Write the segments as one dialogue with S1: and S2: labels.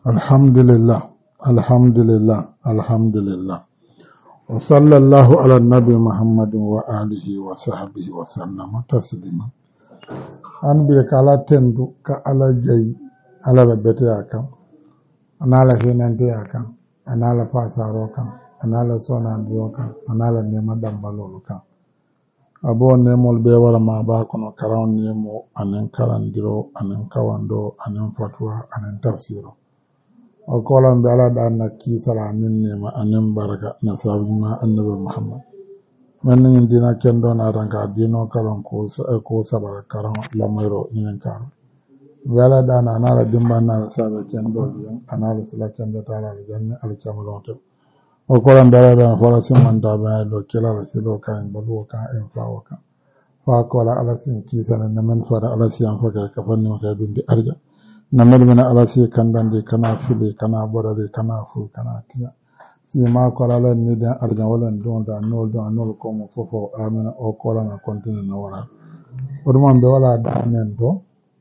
S1: Alhamdulillah, alhamdulillah, alhamdulillah. Wa sallallahu ala nabi Muhammadin wa alihi wa sahbihi wa sallama taslima. An bi kala tendu ka ala jayi ala la bete akam. Anala hinante akam, anala fasaro kam, anala sonandiyo kam, anala nema dambalolu kam. Abo nemol be wala ma ba kono karan nemo anen karandiro anen kawando anen fatwa anen tafsiro. O kolan be ala da na kisala anen nema anen baraka na sabima annabi Muhammad. Men ni dina kendo na ranka dino karan ko sabara karan lamero inen karan. Wala da na anala dimba na sabe kendo anala sala kendo tala janne al chamaloto. O kolan be ala da fara simanta ba do kila la silo kan balu kan en fawo kan. Fa kola ala sin kisala na men fara ala siyan faka ka fanni wata bindi arja. Na melmina ala si kandande kana fili kana borade kana fu kana tiya si ma kola la ni da arja wala don nol ko mo fofo amina o kola na continue na wala oduma be wala da men do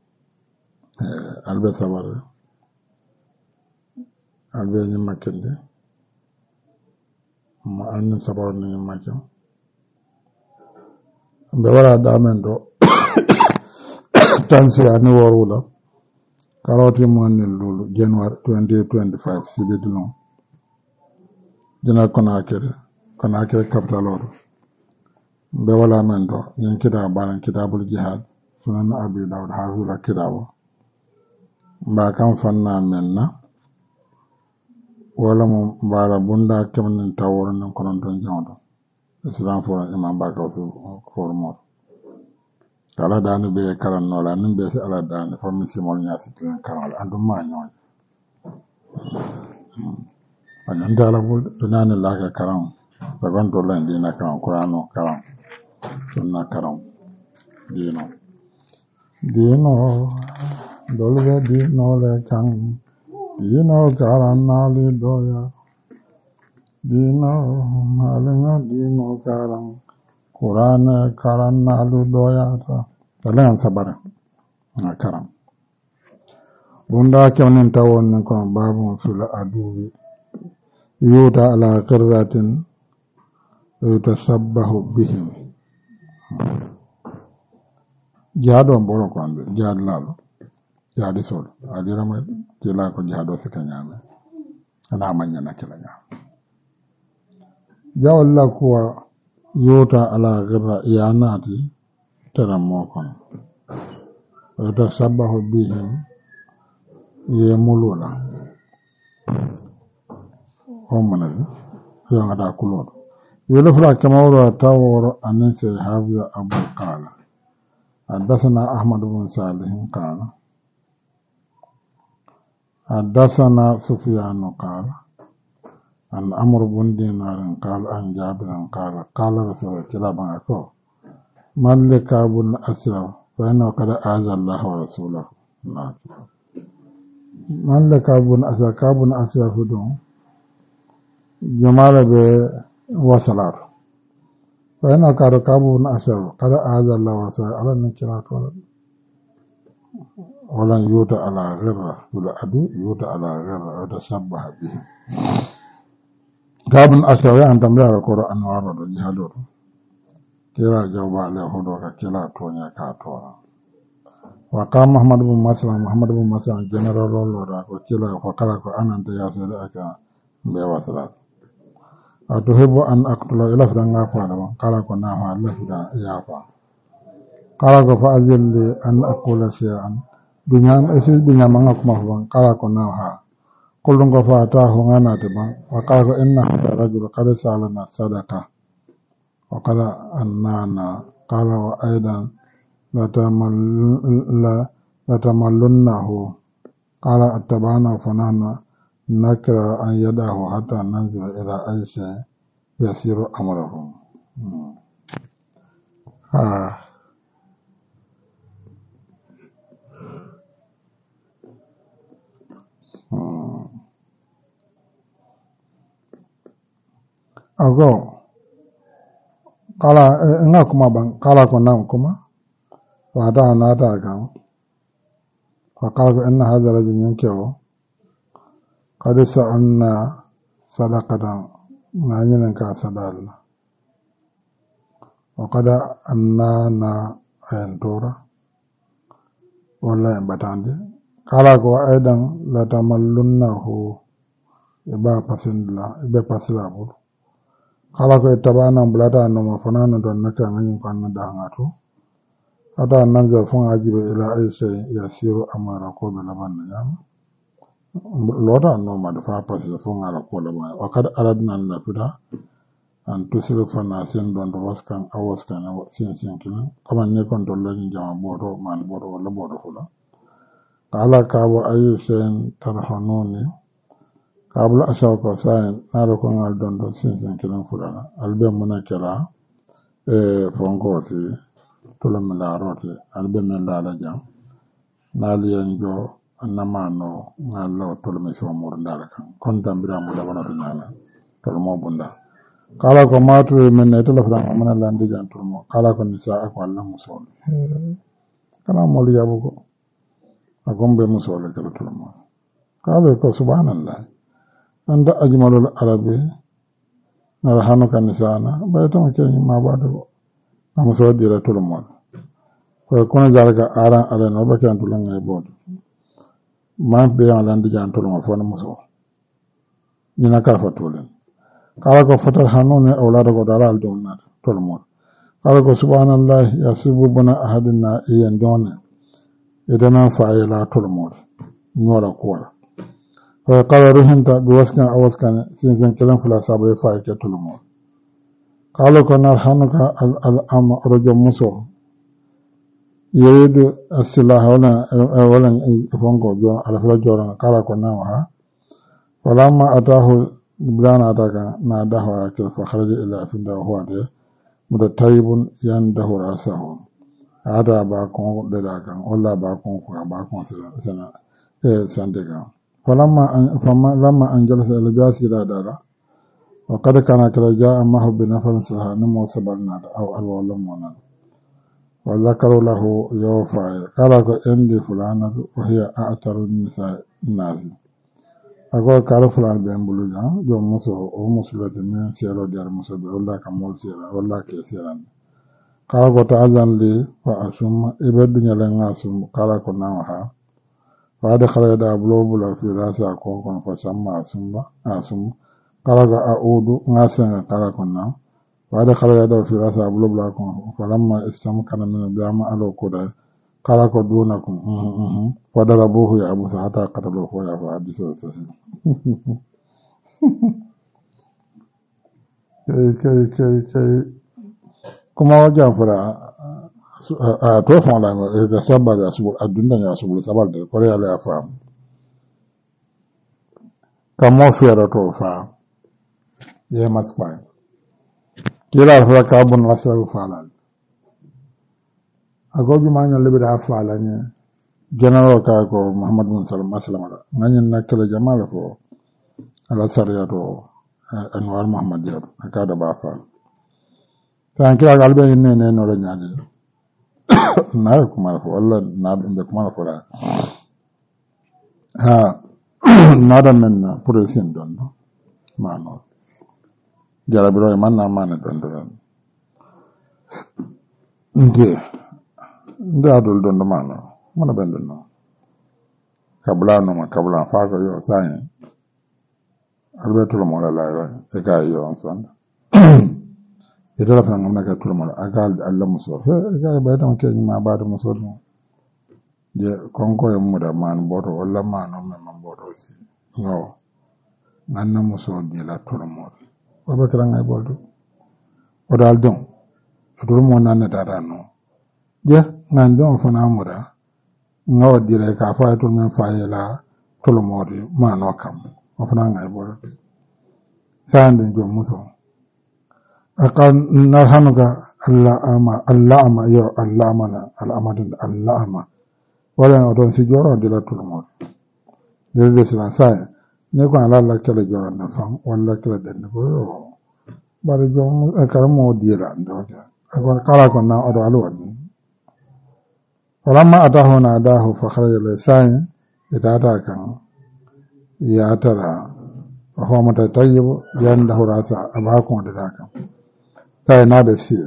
S1: albe sabar albe ni makende mo anni sabar ni makam be wala da men do tansi ani worula Karoti money lulu January 2025 Sibidino Jana Konakere capital or Bewala Mendo Yankida Baran Kidabul Jihad Sunan Abi Daud Hazula Kidabo Bakam Fanna Menna Wala Bara Bunda Kemin Tower and Kononton Jondo Islam for Imam Bakasu for more Kala dani be karan nola nin be ala dani fa mi simol nya sitin karal andu ma nyon anan dala bul tunani la ka karam ba gon to lan dina karam qur'ano karam sunna karam dino dolbe dino le kan dino karan nali doya dino malenga dino karam Quran karan nalu doya ta talan sabara karam bunda kyanin tawon nan ko babu fil aduwi yuta ala qirratin yutasabbahu bihim jado mboro ko ande jadlalo jadi sol adira ma kila ko jado sikanyame ana manya na kila nya jawalla ko Yota ala gira iyanati tera mokon. Yota sabahu bihim ye mulula. Homanali yang ada kulot. Yolo fra kamawra tawor anise Hafiz Abu Qala. Haddathana Ahmad bin Salih qala. Haddathana Sufyan qala. An Amr bin Dinar qala an Jabir qala Rasul kilaba ko Malika bin Asra fa inna qad aza Allah wa rasulahu Malika bin Asra fudu jamala be wasalar fa inna qad bin Asra qad aza Allah wa rasulahu ala nikra ko wala yuta ala ghirra wala adu yuta ala ghirra tasabbaha bihi Gabun asyawa an tambaya Al-Qur'an wa da jihado kira jawba la hodo ka kila tonya ka tora wa qam Muhammad bin Maslam general lora ko kila ko kala ko anan ta yaso da aka be wasala atuhibu an aqtula ila franga fa da kala ko na fa Allah da ya fa kala ko fa azil an aqula shay'an dunya manga kuma fa kala ko na ha Kullum ko fata hungana tiba wa qala inna rajul qad salana sadaqa wa qala annana qala wa aidan la tamallunnahu qala attabana fanana nakra an yadahu hatta nanzila ila aisha yasiru amruhum Ago kala nga kuma ban kala ko nan kuma wa da na da ga wa kala ko inna hadha rajul yankewo قد سألنا صدقة نعنين كاسدال وقد أننا أنتورا ولا ينبتاندي قال أيضا لا تملنه إبا بسندلا إبا بسلا بول قال اتبعنا بلادا نما فنانا دون نكا نين كان دانغاتو أتا ننزل فون أجيب إلى أي شيء يسير أمر قوم لبن يام لودا نما دفع بسلا فون على قوم لبن وقد أردنا لفدا أن تصرف ناسين دون دوسكان أوسكان سين كنا كما نكون دولين جام بورو مان بورو ولا بورو فلا قال كابو أي شيء ترحنوني قبل أشوك ساين ناركون على دون سين كنا فلا ألبي منكرا فونكوتي تلم لا روتي ألبي من لا لجام نالين جو نمانو نالو تلم شومور داركان كنتم برام دبنا تنانا تلمو بندا قال كما تري من نتلفنا من لاندي جان تلمو قال كن نساء الله مسول كلام مولي أبوكو أقوم بمسول كلا تلمو قال سبحان الله أنت أجمل العربي نرحمك نساءنا بيتم كي ما بعده أمسود دير تلمو فكون ذلك أران أران وبكي تلمو يبود ما بيان لاندي جان تلمو فانا مسول ينكا فتولين قال فتر حنون أولادك ودلال دونات تلمون قال سبحان الله يسيب بنا أحدنا إيان دون إذن فعلا تلمون نورا قولا فقال رحمت بوسكن أوسكن سنسن كلام فلا سابق فايك تلمون قال كنا حنك الأم رجل مسو يريد السلاح ولا فنكو على فلا جورنا قال كنا وها فلما أتاه بلانا داغا ناداه اكل فخرج الى فندا هو ده متطيب ينده راسه هذا باكون داغا ولا باكون باكون سنا سندغا فلما انجلس الجاسي داغا وقد كان كلا جاء ما بنفر سها نمو سبلنا او الولمنا وذكر له يوفى قال عندي فلانه وهي اعتر النساء الناس ako kala fulan be mbuluja jo muso o musulati men sero diar muso be walla ka mol sera walla ke seran kala ko ta azan li fa asum ibedu nyala ngasum kala ko na ha wa da khala da blobula fi rasa ko kon fa samma asum kala ga audu ngasen kala ko na wa da khala da fi rasa blobula ko fa lamma istam kana min dama alo ko da kala ko dunakum wadarabuhu ya abu sahata qataluhu ya fa hadisu sahih kai kuma wajen fara a to fa la da sabba da su adunda ya su sabal da kore ya fa kamo fiara to fa ye maspa kila fa kabun wasu fa la agogi manya libida afala nye general ka ko Muhammad bin Salman aslamala nganyen nakala jamal fo ala sariya to anwar Muhammad ya akada ba fa tan kila galbe ne no la nyaade na ko ma fo walla na be ko ma fo la ha nada men president don ma no jarabiro man na man don nge nde adol don do mano mana ben don kabla no ma kabla fa ko yo sai albetul mo la la e ga yo on son e do la fa ngam na ka tul mo agal Allah muso e ga ba don ke ma ba do muso je konko e mu da man boto wala mano men man boto si no nanna muso di la tul mo o ba kala ngai bodo o dal don tul mo nanna da no je ngan don fana muda ngaw dire ka fa to men fa yela tolo modi mano kam o fana ngai bo sande jo muso akan narhanuga Allah ama yo Allah amana al amadin Allah ama wala don si joro dila tolo modi de sila sai ne ko ala la kala joro na fam wala kala den ko bari jo karamo dira ndo akon kala ko na odo alwani فلما أتاه ناداه فخرج لسان إتاتا كان ya tara homata tayyibu yanda hurasa abakon da daka tay na da shi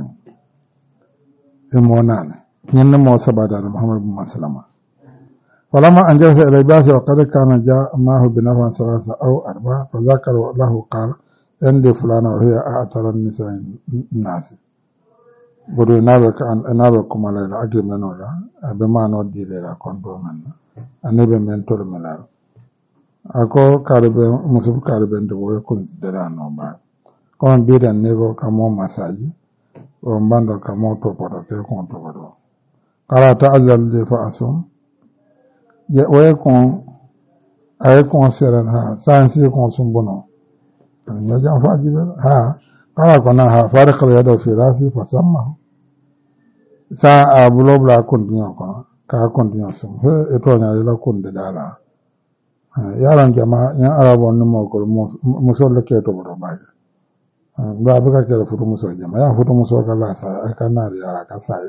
S1: imonan yin mo sabada da Muhammad bin Maslama فلما أنجز إلى الباس وقد كان جاء معه بنفع ثلاثة أو أربعة فذكر له قال عندي فلانة وهي أعتر النساء الناس بدو نابكم على العقل من ولا بما نودي للا كنتو من النبي من طول ملال أكو كارب مسلم كارب ندبو يكون درانو بعد كون بيد النبو كمو مساجي ومباندو كمو توبرو كيكون توبرو قال تعزل دي فأسوم waye kon ay consider ha sansi kon sumbono ya jam faji ha kala kona ha farq ya do firasi fasamma sa abulobla continue ko ka continue sum he eto na la kunde dala yaran jama ya arabon mo ko musol ke to bro ba ba buka ke futu musol jama ya futu musol kala sa kana ya ka sai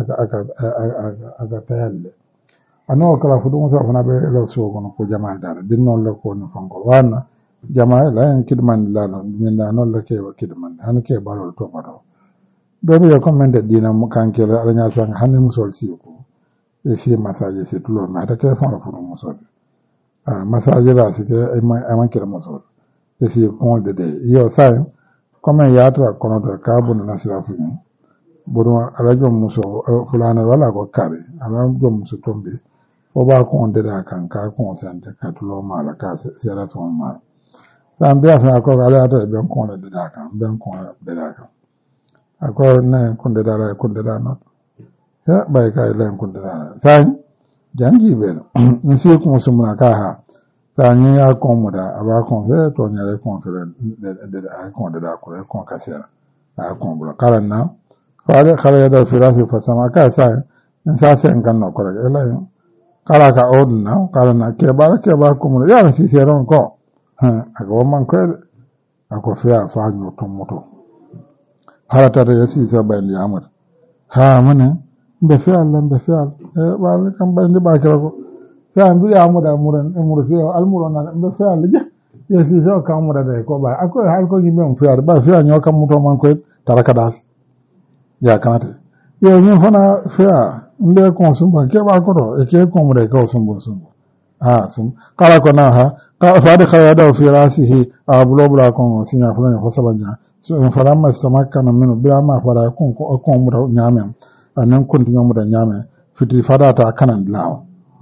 S1: aka tayalle ano kala fudu musa fana be lo so kono ko jama dara din non la ko no fanko wana jama la en kidman la no min na non la ke wa kidman han ke balol to pato do be ko men de dina mu kanke la nya so han musol si ko e si masaje si tulo na ta ke fana fudu musol masaje la si ke e man ke musol e si ko de yo sai comme ya tra kono to ka bu na sira fu bodo ala jom muso fulana wala ko kare ala jom muso tombe o ba ko onde da kan ka ko sante ka tulo mala ka sera to ma tan biya fa ko ala ta ben ko de da kan ben ko de da kan ako ne ko de da no ya bai kai len ko de da sai jangi be no si ko so ma ka ha tan ya ko mu da aba ko fe to nya le ko fe de da ko de da ko ka sera a ko bula karan na fare kala ya da firasi fa sama ka sai sa se en kan no ko la kala ka odna kala na ke ba ko mu ya si seron ko ako man ko ako fa no to moto hala ta ya si sa ba ni amar ha mana be fa ba kan ba ni ba ka ko fa ndu ya mu da muran mu fi al murona be fa ja ya si so ka mu da ko ba ako hal ko ni men fa ba fa nyo kam muto man ko taraka das ya kanate yo ni fana fa nde consumba ke ba ko do e ke ko mu de ko sumbo sum kala ko na ha ka fa de kala da fi rasihi abulobla ko sinya fulani ko sabanya so en fara ma samaka na meno bra ma fara ko mu da nyame anan kun mu da nyame fiti fada ta kanan lawo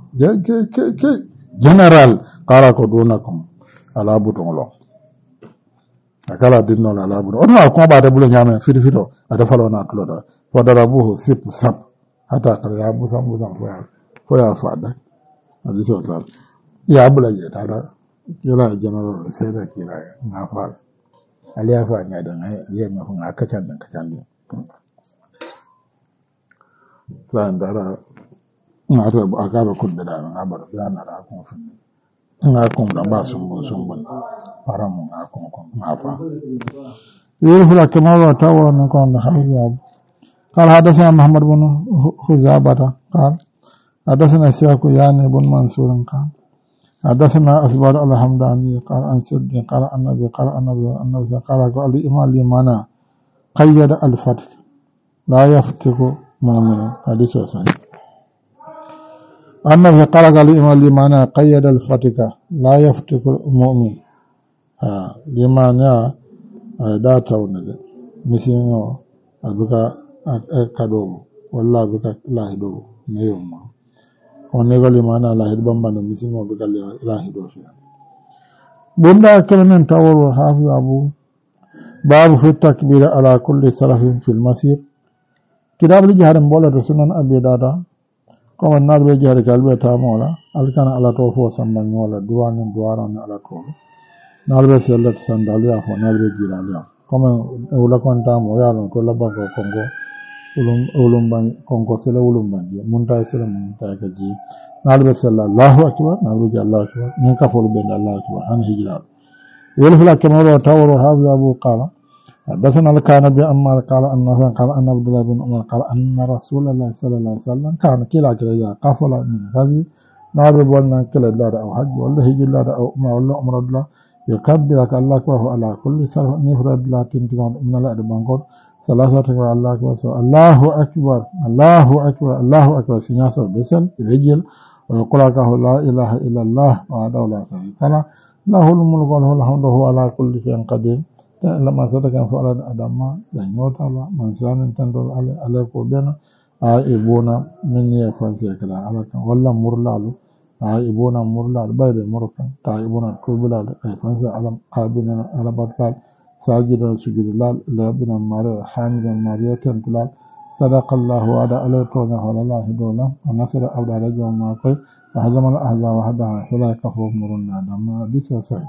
S1: ke general kala ko donakum ala buton lo akala dinno ala buton on ma ko ba da bulo nyame fiti fito ada falo na tulo da fadarabuhu sip sap hata kala ya busan ko ya fada adi so sal ya bula je tara kira general sai da kira na fara aliya fa nya da ya ma hun akakan dan kakan ne san dara na ta aka ba kun da na bar ya na ra kun fin ina kun da ba sun bun fara mun akon na fa yefula kamar ta wannan kon da hawo قال حدثنا محمد بن خزابة قال حدثنا سياق يعني بن منصور قال حدثنا أسبار الحمداني قال عن سدي قال النبي قال الإمام لمنا قيد الفتح لا يفتك مؤمن حديث صحيح النبي قال الإمام لمنا قيد الفتك لا يفتك مؤمن لمنا دا تونده مسينو أبقى kado walla buka lahido meyoma on negali mana lahid bambano misimo buka lahido fi bunda kalamen tawru hafi abu babu fi takbir ala kulli salafin fil masir kitab li jahar mbola to sunan abi dada ko man nabe jahar kalbe ta mola alkana ala to fo samban wala duwanin duwaran ala to nalbe sellat sandalia fo nalbe jiralia comme wala konta mo yalo ko labba ko kongo ulumban konko sele ulumban je munta sele munta ka ji nalbe sallallahu akbar nalbe jallahu akbar ni ka folu ben allah akbar han hijra wala kamaro tawro habu abu qala حدثنا الكان بأما قال أنه قال أن عبد الله بن عمر قال أن رسول الله صلى الله عليه وسلم كان كلا كلا قفل من غزو نابي بولنا كلا الله أو حج ولا هي الله أو ما ولا أمر الله يكبرك الله أكبر على كل سر نفرد لا تنتظر من الله بانقول ثلاثة الله أكبر الله أكبر الله أكبر الله أكبر سنياسة بسل رجل ويقول لك لا إله إلا الله وعده لا شريك له له الملك وله الحمد وهو على كل شيء قدير لما صدق فعل أدم ينوت على من سان تندل على كوبنا آئبونا من يفنسي كلا على كان ولا مرلالو آئبونا مرلال بيد مركان تائبونا كوبلال يفنسي على آبنا على بطال ساجدا سجد لال لابنا ماريا حامدا ماريا تنتلال صدق الله وعلى عليه تونا على الله دولا ونصر أبدا رجل ما قي وهزم الأحزاب وحدها فلا كفر مرنا دم حديث صحيح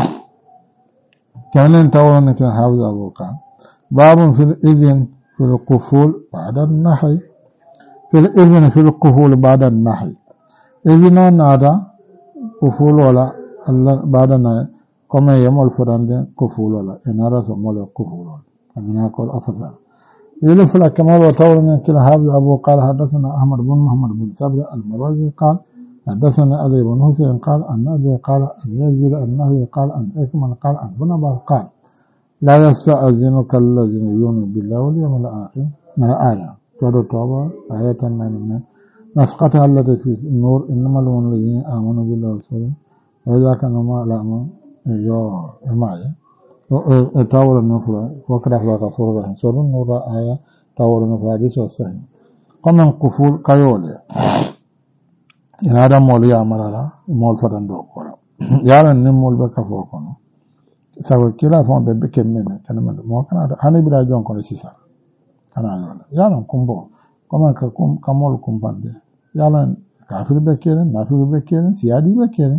S1: كان تورن كان حافظ أبو كان باب في الإذن في القفول بعد النحي في الإذن في القفول بعد النحي إذن نادا قفول ولا بعد النحي كما يمول فرند قفول ولا إن رأس مول قفول أنا أقول أفضل يلف لك كما وتورن كان حافظ أبو قال حدثنا أحمد بن محمد بن صبر المروزي قال حدثنا علي بن حسين قال أن أبي قال أن يزيد أنه قال أن أكمل قال أن بن عباس قال لا يستأذنك الذين يؤمنون بالله واليوم الآخر من الآية سورة التوبة آية 9 نسختها التي في النور إنما الذين آمنوا بالله ورسوله وإذا كانوا ما لاموا معي تاور النفر وكذا فلا كفر سورة النور آية تاور النفر حديث صحيح قمن قفول كيولي ina da mol ya marala mol fadan do ko yaran nim mol be ka fo ko no sago kila fon be ken men tan man mo kana da hani bira jon ko sisa kana no yaran kumbo koma ka kum kamol kumbande yaran kafir be ken nafir be ken siyadi be ken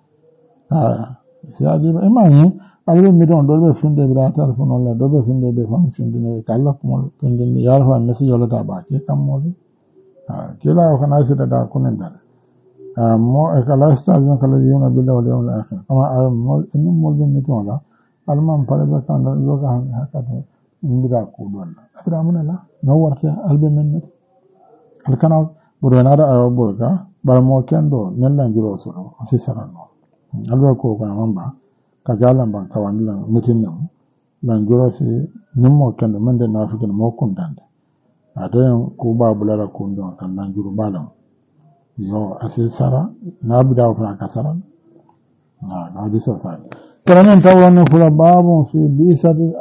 S1: siyadi be mani albe mi don do be funde bira tar fon la do be funde be fon funde ne kala ko funde yar fa mesi yola ta ba ke kamol kila ko na sita da kunen da mo e kala station kala yuna billah wal yawmil akhir kama mol en mol be meton la alman pare be kan do ga haka to mbira ko don abira munala no warta albe men al kana burana da ayo burga bar mo kendo nella ngiro so si sarano albe ko ko mamba ka jalan ban kawanila mutin nan ban ngiro si nimmo kendo men de na fikin mo kundande adayan ko ba bulara ko don kan nan juru balam yo asir sara na bida wa kasara na di so sa karamen tawon kula babun fi bisati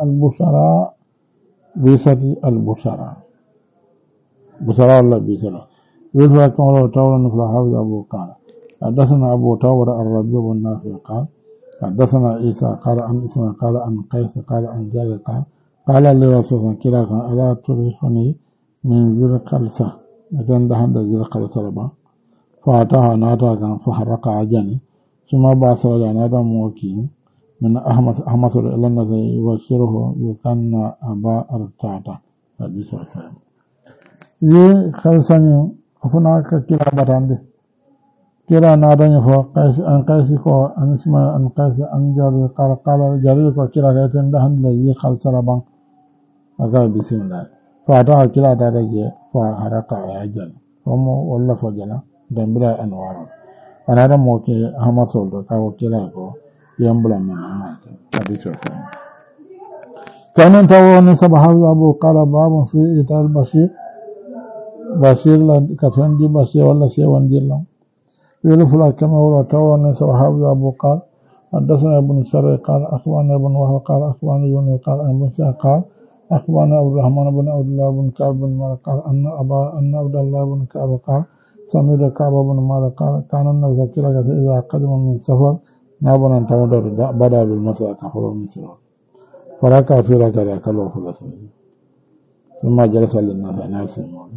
S1: al-busara busara wala bisara yulfa kawlo tawon kula hawza abu qala حدثنا أبو تاور الربيع بن نافع قال حدثنا عيسى قال عن اسمه قال عن قيس قال عن جابر قال لرسول الله كلا ألا تريحني من ذي القلسة إذن دهن ذي القلسة ربا فأتاها ناتا كان فحرق عجني ثم بعث ناتا موكي من أحمد إلى النبي يبشره يكن أبا أرتاتا حديث وسلم ذي خلصني هناك كلا بطاندي كلا ناتا يفو قيس كو أن اسمه أن قيس أن جاري قال جاري كو كلا كيتن دهن ذي خلص ربا أقال بسم الله فأتاها كلا تارجي فحرق عجني ثم والله فجلا dambira anwaro anada moke hama soldo kawo kila ko yambula men amata hadiso sa kanan tawo ne sabahu abu qala babu fi ital basir la kafandi basir wala sewan dillam yulu fula kama wala tawo ne sabahu abu qala حدثنا ابن سري قال أخبرنا ابن وهب قال أخبرنا يونس قال أن موسى قال أخبرنا عبد الرحمن بن عبد الله بن كعب بن مالك قال أن عبد الله بن كعب قال سمعت كعب بن مالك قال كان الناس كلا إذا قدم من سفر نابنا تودر بدا بالمساء كفر من سفر فركع في ركعة كله فلسطين ثم جلس للناس ناس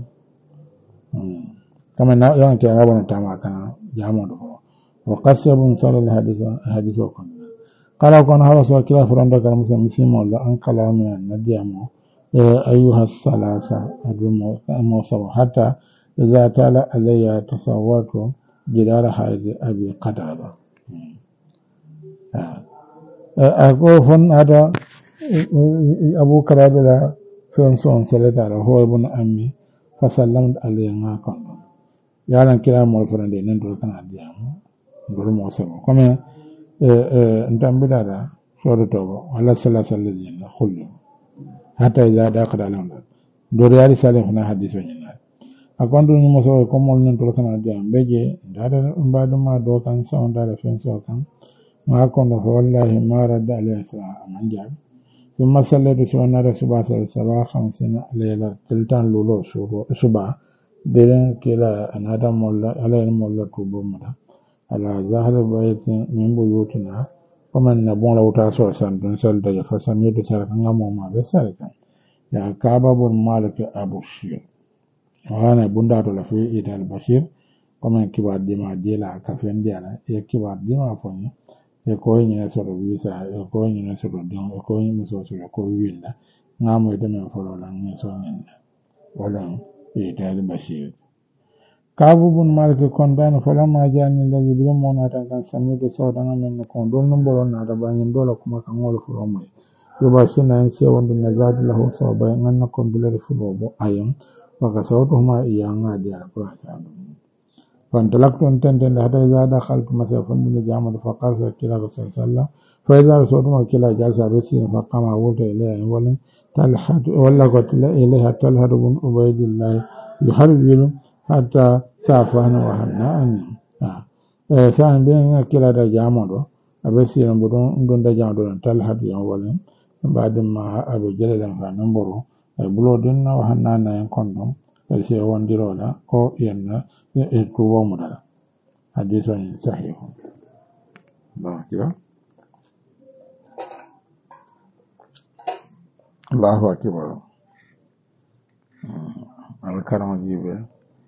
S1: كما يعني كان نابنا تما كان جامد وقص ابن صلى الحديث وكان قال كان هذا سؤال كلا فرند كلام مسلم ولا أن كلام النبي أيها الثلاثة الموصل حتى إذا تلا علي تصورت جدار هذه أبي قتادة أقول فن هذا أبو قتادة فين صلى الله هو ابن أمي فسلمت عليه ما كان yalan kila mo farande nan do kana dia ngol mo sama comme ndambida da sodo to wala sallallahu alaihi wasallam khullu hatta ya da kada lan do yari salih na hadiso nyina akondu ni mo so ko mo nan to kana dia beje dada mbadu ma do kan so dada fen so kan ma kono wallahi ma radda alayhi salam manja ثم صليت سنة رسول سبا 50 ليلة تلتان لولو شبا بين كلا أنادم مولا على المولا توبو مدا على ظهر بيت من بيوتنا ومن نبون لو تاسو سنتن سلطة فسميت سرقنا موما بسرقا يا كعبة بن مالك أبو الشير وأنا بندات لفي إيد البشير ومن كبار ديما ديلا كفين ديالا كبار ديما فوني ko nyina soro visa ko nyina soro don ko nyina soro ko winda ngamo ite men folo la ni so nyina wala ite al bashir kabu bun malik kon dan folo ma jani la yibro mona tan kan sami de so dan men ko don no bolo na da ban dole kuma kan wala folo mai yo ba sina en se wonde na zadi la ho so ba ngan kon dole folo bo ayon wa ka so to ma iya ngadi ala ko ta فانطلقت انتن حتى إذا دخلت مثلا فندم جامع فقال فكلا رسول الله صلى الله عليه وسلم فإذا رسول الله كلا جالس بسير فقام أولت إليه تلحد ولا قلت إليها تلحد بن عبيد الله يحرجل حتى سافهنا وهنا سان بين كلا جامع بسير بدون جامع تلحد يوم بعد ما أبو جلال فنبرو بلودنا وهنا ينكندم فسي وندرولا أو ينا kuwa mudala hadisi ni sahihi Allahu akbar al-karam jibe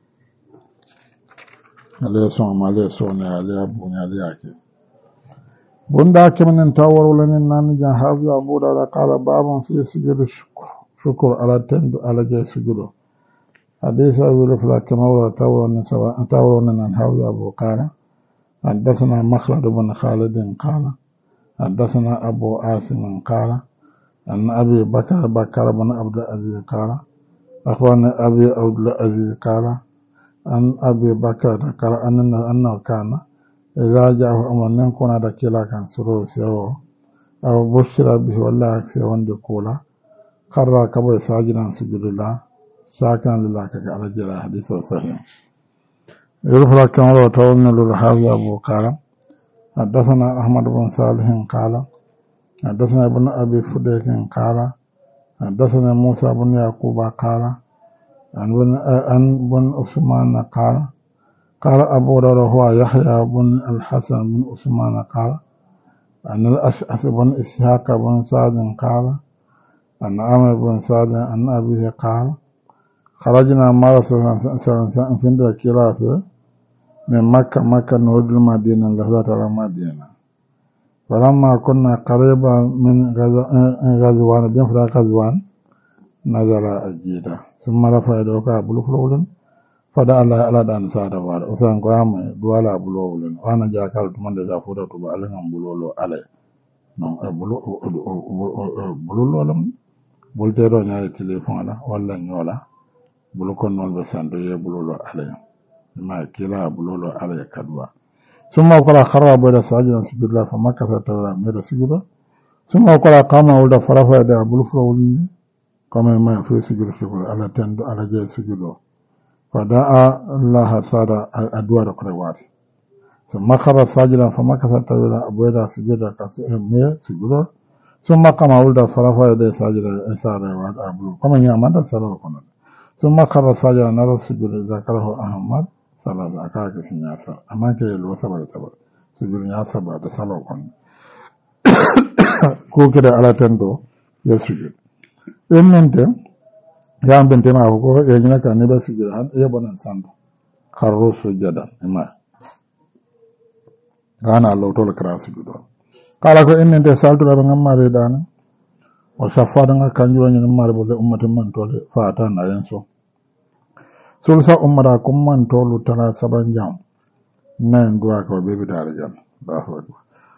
S1: ale so ne ale abu ne ale yake bunda kemen tawaro lanin nan jan hazu abu da qala babun fi sujud shukr ala tandu ala jay sujudu حديث أبو رفلا كما تورون عن حوض أبو قال حدثنا مخلد بن خالد قال حدثنا أبو عاصم قال أن أبي بكر بن عبد العزيز قال أخواني أبي عبد العزيز قال أن أبي بكر قال أنه كان إذا جاءه أمر نكون هذا كلا كان سرور سيوه أو بشر به والله سيوان دكولا قرر كبير ساجنا سجد الله شاكرا لله على جل حديث صحيح يرفع كما وتولنا للحافظ أبو قال حدثنا أحمد بن صالح قال حدثنا ابن أبي فديك قال حدثنا موسى بن يعقوب قال عن بن عثمان قال أبو داود هو يحيى بن الحسن بن عثمان قال عن الأشعث بن إسحاق بن سعد قال عن عمرو بن سعد عن أبيه قال خرجنا مع رسول الله صلى الله عليه وسلم في الكرافة من مكة نود المدينة لهذا المدينة فلما كنا قريبا من غزوان بين فراق غزوان نزل الجيدة ثم رفع يدوك بلوفلولن فدعا الله على دان سادة وعلا وسان قرام دوالا بلوفلن وانا جاكال تمن دجا فوتا تبا ألغم بلولو علي بلولو لم بلتيرو نياري تليفون لا ولا نيولا bulukon non be sando ye bulolo ale ma kila bulolo ale kadwa summa qala kharabu da sajidan sujudla fa makka tawra meda sujuda summa qala qama ulda farafa da bulufro wulni kama ma fi sujudu shukr ala tando ala je sujudo fa da'a allah sada adwa da qrawati summa khara sajidan fa makka tawra abwada sujuda ka me sujudo summa qama ulda farafa da sajida sada wa abulu kama nyama da sala kono ثم قرر ساجد نرى السجود ذكره أحمد صلى الله عليه وسلم أما كي يلو سبب سجود ياسا بعد صلاة كو كده على تندو يسجد إن يام بنتنا هو يجينا كان يبى سجود هذا يبغى نساندو خرّو سجدا إما أنا الله تولى كراس سجود قال كو إن أنت سالت لبعض ما ريدان وشفاعنا كانجوا نمار بوله أمة من تولى فاتنا ينسو sulsa umara kumman tolu tara sabanjam nan duwa ko bebi darajan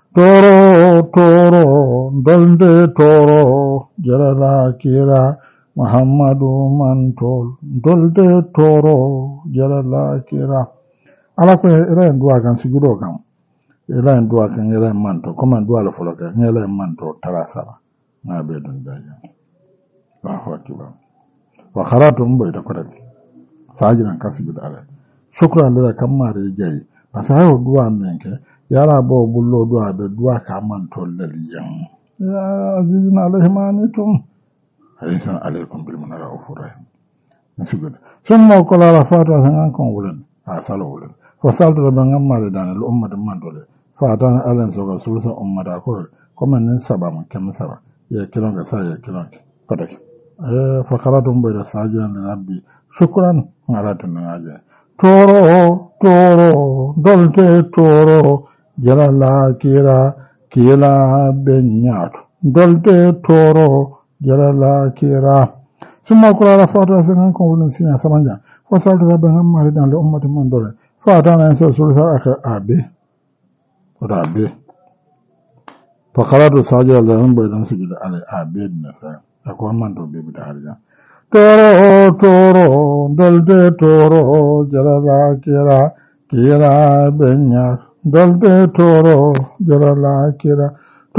S1: toro dolde toro jarala kira muhammadu mantol dolde toro jalala kira ala ko ira en duwa kan siguro kan ira en duwa kan ira en manto comme en duwa le folo kan ira en manto tarasara na be dun daja wa hakiba wa kharatum bayta ko fajiran kasbi ala shukran da kamare jayi pasayo duwa menke yara bo bullo duwa be duwa ka manto laliyan ya azizina alaihimanitum hadisan alaikum bil munara ufurahim nasugo summa qala la fata han kon wulen asalo wulen fa saltu da ban amma da al ummat man dole fata alan so ga sulsa ummata ko kuma nan saba mun kan saba ya kilon ga sai ya kilon fadaki fa qaratum bi sajidan li rabbi shukran ala tunaje toro dolte toro jalala kila benyato dolte toro jalala kira summa qala fata han kon wulen sinya samanja fa saltu da ban amma da al ummat man dole fata nan so sulsa aka abe rabe fakaratu sajira da ran bai dan su gida alai abed na sa akwai man to be da harja toro dolde toro jarala kira benya dolde toro jarala kira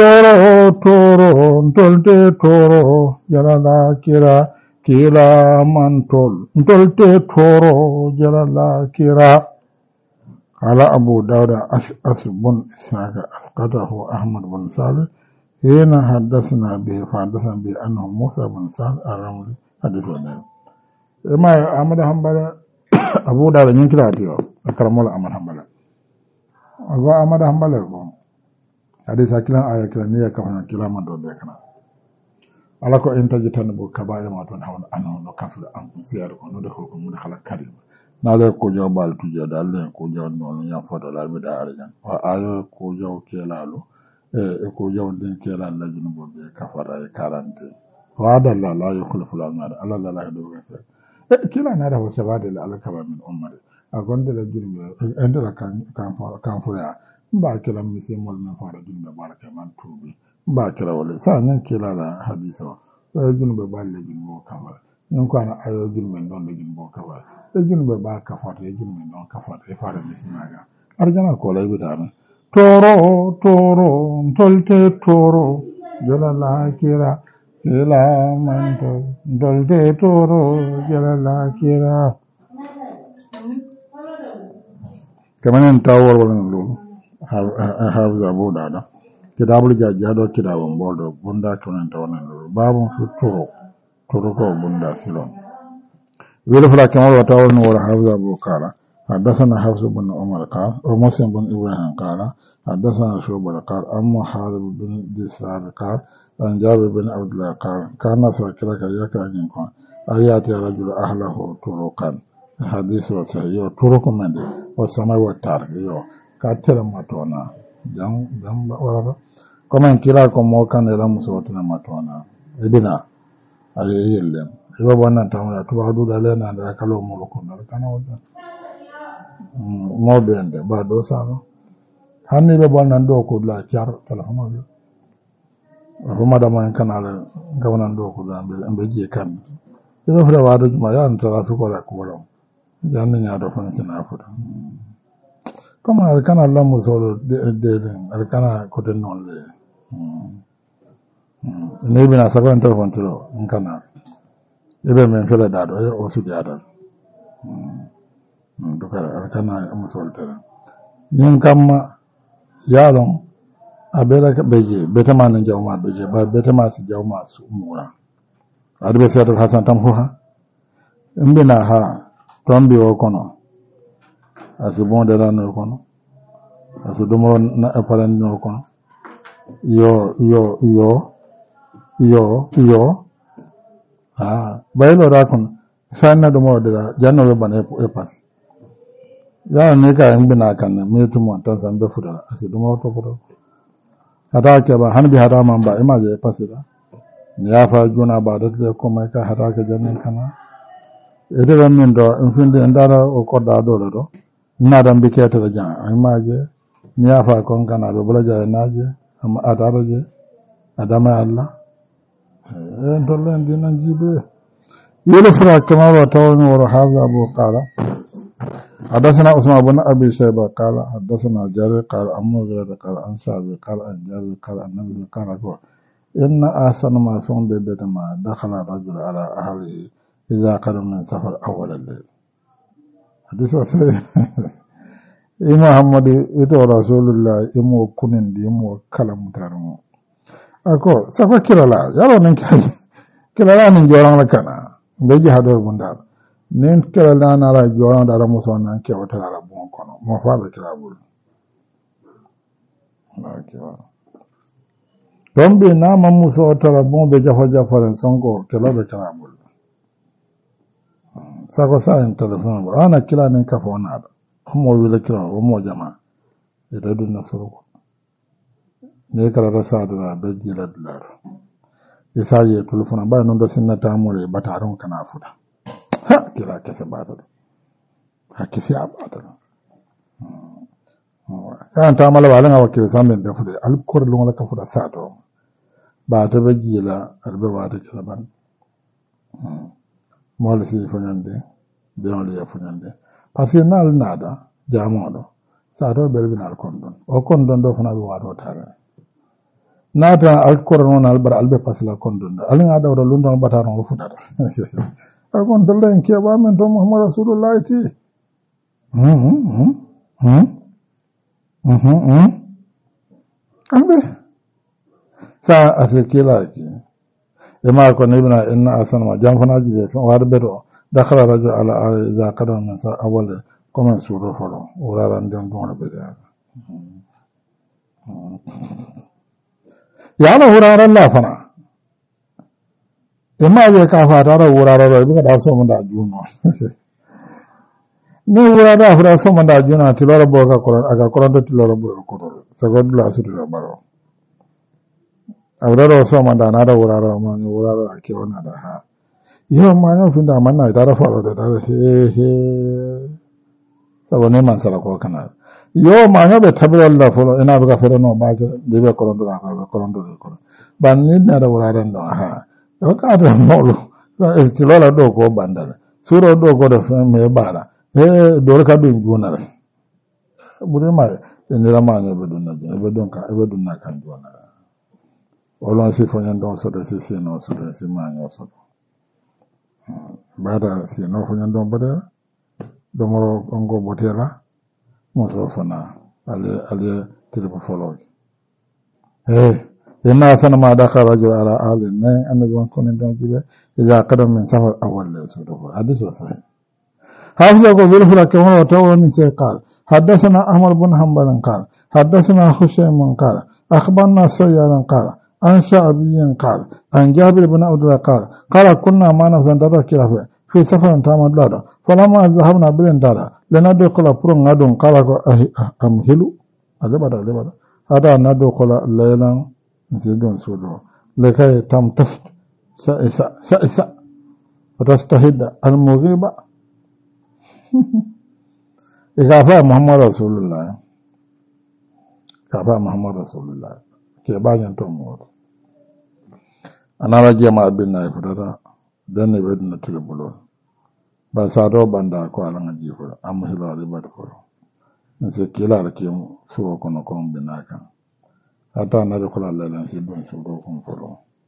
S1: toro dolde toro jarala kira mantol dolde toro jarala kira على أبو داود بن إسحاق أسقطه أحمد بن صالح هنا حدثنا به فحدثنا به أنه موسى بن صالح الرملي حدثنا ما أحمد حنبل أبو داود ينكر هاتيو أكرم الله أحمد حنبل أبو أحمد حنبل حديث أكلان آية كلان نية كفنا كلام من دون ذكنا على كو إن تجتنبوا كبائر ما تنهون عنه نكفر عنكم سياركم ندخلكم مدخل كريم nale ko jaw bal tuje dalle ko jaw non ya fodo la be da arjan wa ayo ko jaw kelalo e ko jaw den kelal la jinu bo be kafara e 40 wa dalla la yukhlifu al amr alla la do e kila na da wa sabade la alkaba min ummati a gonde la jinu endela kan fura ba kila mi se mol na fara jinu baraka man tubi ba kila wala sa nan kila la hadisa jinu be balle jinu bo kafara non ko ana ayo jinu men don jinu bo kafara ejunube ba kafata ejunube non kafata e fara bisinaga arjana ko lay bidana toro tolte toro jalala kira ila manto dolte toro jalala kira kamanen tawor wala lulu hafiz abu dada kitabul jajjado kitabun boldo bunda tonan tawana lulu babun su toro ko bunda silon ويلفلا كما وتاول نور حافظ أبو قال حدثنا حفص بن عمر قال ومسلم بن إبراهيم قال حدثنا شعبة قال أما حارب بن ديسار قال عن جابر بن عبد الله قال كان ساكرك يكا ينكون أياتي رجل أهله طرقا حديث وصحيح طرق من دي والسماء والتارك يو كاتل ماتونا جام ورد كما كلاكم موكان إلى مسوتنا ماتونا إبنا أيه يلم iba wannan tamara to hadu da lena da kalo mu ko na kana wajen mo bende ba do sa no hanni be wannan do ko la kyar telefono yo ruma da man kana la ga wannan do ko da be je kan iba fara wado ma ya an tara su ko la ko wala janni ya do fa na futa kama kana la mu solo de kana ko den non le ne bina saban telefon tiro kana ibe men fela dado e o su diadal duka kana musol tere nyin kamma yalon abera ka beje betama nan jawma beje ba betama si jawma su umura adbe sayyid hasan tamhuha imbina ha tombi o kono asu bon de lan o kono asu dumo na apalen no kono yo baylo da kun sanna do mo da janno be bana e pas ya ne ka imbina kan me tumo tan san be fuda asu dumo to fuda hada ke ba hanbi hada man ba ima je pasida ni ya fa juna ba da ko mai ka hada ka jannan kana ede ran min do in finde ndara o ko da do do na dan bi ke ta jan ima je ni ya fa kon kana do bula ja na je amma adara je adama Allah dolen dinan jibe يلفرا كما وتوني هذا أبو قال حدثنا عثمان بن أبي شيبة قال حدثنا جرير قال أمو غير قال أنسابي قال أن جرير قال النبي قال إن أحسن ما صنع بيت ما دخل الرجل على أهله إذا قدم من سفر أول الليل حديث وسيء محمد إتو رسول الله إمو كنين دي إمو كلام تارمو أكو سفر كلا لا يالو ننكي كلا لا ننجوران لكنا بيجي هدور بندار نين كلا لا نرى جوران دارا مصوان ننكي وطل على بون كونو مفاد كلا بول الله أكبر don bi na mamuso tara bon be jafa jafa songo kelo be kala bul sako sa en telephone ba ana kila nen ka fona da mo wile kila o mo jama e da dun na soro ne kala da sa da be jila dilar e sa ye telephone ba non do sinna ta mo le bataron kana fuda ha kila ke se ba da ha ke se abada yan ta mala wala ngawa ke samen da fuda al kor lu ngala ka fuda sa to ba ta bajila albe ba ta kila ban mo le si fanyande be on le fanyande parce que nal nada jamodo sa to be binal kondon o kondon do fana be wato tare nata al kor non al bar albe pasla kondon al nga dawda lundo bata non fuda al kondon len ke ba men to muhammad rasulullah ti ambe sa asikila ki ema ko nebina inna asan ma jam fana jibe to war beto dakhala rajul ala za qadam min sa awal comme suro folo ora ndon don be ya yana wuraren lafana ema je ka fata ra wuraren bi da so mun da juno ni wuraren afra so mun da juno tilora bo ka ko aga ko do tilora bo ko sagodu la su da baro awraro so man da na da wuraro ma ni wuraro ake wannan da ha yo ma no fin da man na da faro da he sabo ne man sara ko kana yo ma no be tabi Allah folo ina buga fere no ba ga de be ko ndo ka ko ndo ko ban ni na da wuraro no ha yo ka da no lo ti lo la do ko bandala suro do ko da fa me bala do ka bin juna bure ma ni la ma ne be don na kan juna olon si fonyan don so da si no so da si ma no so bada si no fonyan don bada do mo ongo botela mo so fana ale tilbo follow ina sana ma da kharaja ala ali ne annabi wan konen don jibe ida qadam min safar awwal so do hadith sahih hafiza ko bil fulak wa tawani se qal حدثنا أحمد بن حنبل قال حدثنا خشيم قال أخبرنا سيار قال عن شعبي قال عن جابر بن عبد الله قال كنا ما نزندر كلافه في سفر تام دادا فلما ذهبنا بلندادا لندخل فرن غدون قال امهلوا ازبدا هذا ندخل ليلا نسيدون سودو لكي تمتفت سائسا وتستهد المغيبة إغافة محمد رسول الله كافة محمد رسول الله كيبان تومور anara jema abinna ifutata danne bedna tilbulo ba sado banda ko alanga jifo am hilo ribat ko nse kila rakim suwo kono kon binaka ata na ko la lan si don suwo kon foro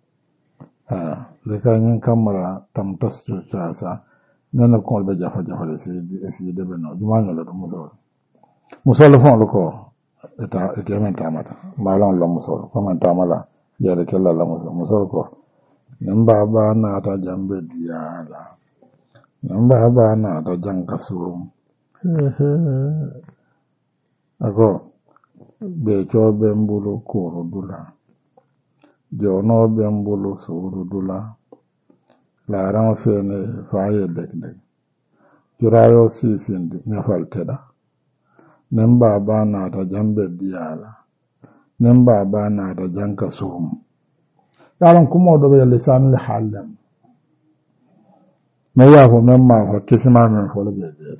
S1: le kanyen kamara tam tastu sa nana ko be jafa le si de beno dumanya la do musol fon lo ko eta ekemen tamata malon lo musol ko man tamala yare kella la musol ko namba ba na ta jambe diala namba ba na ta janka surum ako be cho be mbulu ko dula jono be mbulu suru dula la ran fene faaye dek jurayo sisindi nyafal teda namba ba na ta jambe diala namba ba na ta janka surum yaron kuma da bai lisan li halam mai ya ko memma ko kisma men fo le be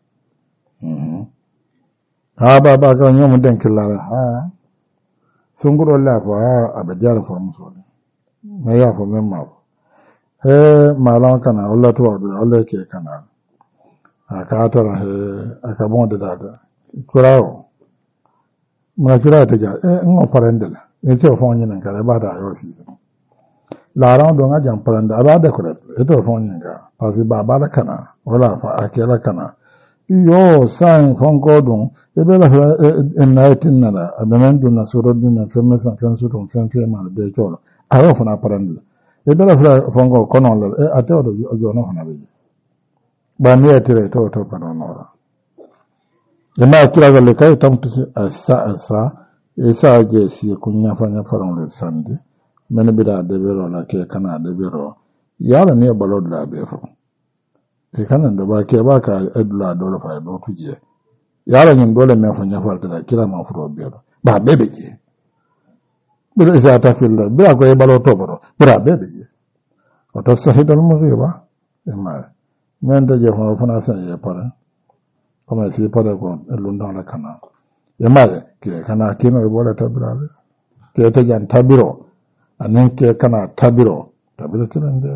S1: ha ba ga nyomu den kila ha sunguro la fo abajar fo muso mai ya ko memma malan kana Allah to Allah ke kana aka tara aka bon da kurawo ma kira ta ja in operandela e te fo nyin kan ba da yo si la ran do nga jam paranda ba da kura e to fo nyin ka pa si ba da kana wala fa akela kana yo san fon godun e be la en naitin na da adan dun na suro dun na femme san kan su don san ke ma be to aro fo na paranda e be la fon go kono la e ate o do jo no na be ba ni etire to kono no jama'a kira ga lekai tamtu asa isa je si kunya fanya faran le sande men bida de bero la ke kana de bero yara ne balod la be fo e kana da ba ke ba ka edula dole fa do tuje yara nyin dole me fanya farta da kira ma furo bero ba bebe je bida isa ta fil bida ko e balo to baro bida bebe je o to sahidal mughiba ma men da je fa na san ya para come si può con l'undana kana yamale ke kana kino e bola tabirale ke te jan tabiro anen ke kana tabiro kirande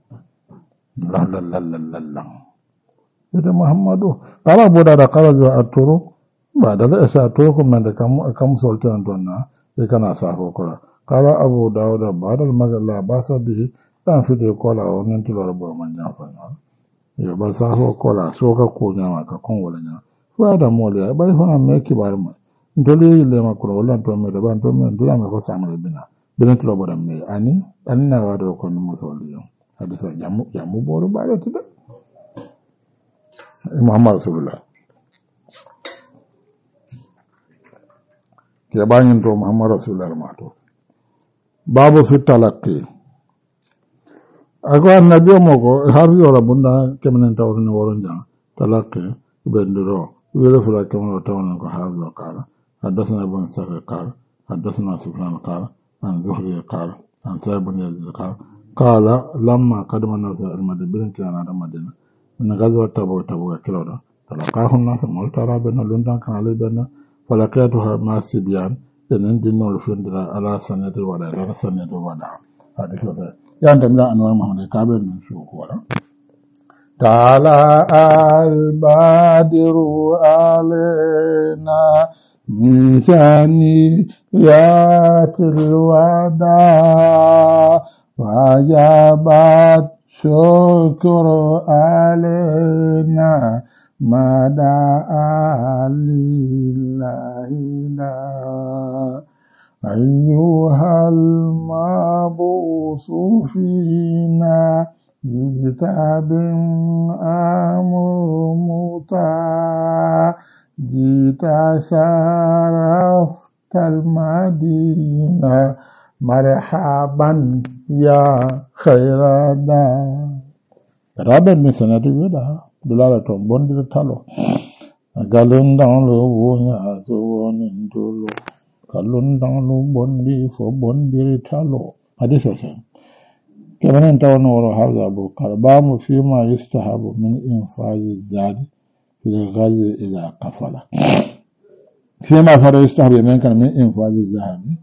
S1: la ida muhammadu ala boda da kala aturu ba da la sa to ko man da kam sultan donna e kana sa ko kala abu dawud badal magalla basa bi dan su de kola o nan tulo bo man jafa yo ba sa ho kola so ka ko nyama ka kon wala nya fa da mole ya ba fa me ki bar ma ndole le ma ko wala to me da ban to me ndula me ko samale bina to bo da me ani na wa do ko mo so liyo hadi so jamu boru ba da tida muhammad rasulullah ke banyin to muhammad rasulullah ma to babu fi talaqi ako annabi mo ko har yora bunda kemenen tawne woron jang talaqi bendiro wele fula kemeno tawne ko har lo kala hadathana ibn sa'id qala hadathana sufyan qala an zuhri qala an sa'id ibn yazid qala lamma qadama nasu al-madina kana da madina min gazwa tabu kiloda talaqahu nas multara bin lundan kana le ben falaqatuha masibyan enen dinno findira ala sanati wala hadithu yanda mla anwar muhammad kabir min su wala ta'ala al-badiru alina misani yatil wada wajabat syukur alina mada alilahina أيها المبعوث فينا بكتاب أمر مطاع جئت شرفت المدينة مرحبا يا خير دار رابع من سنة ودا دلالة بندر تالو قالون دانلو ونيا زوون دولو kalun danglu bondi fo bondi talo hadisa sa kenan tawon woro haza bu karbamu fi ma yustahabu min infazi zadi fi ghazi ila qafala fi ma fara yustahabu min kan min infazi zadi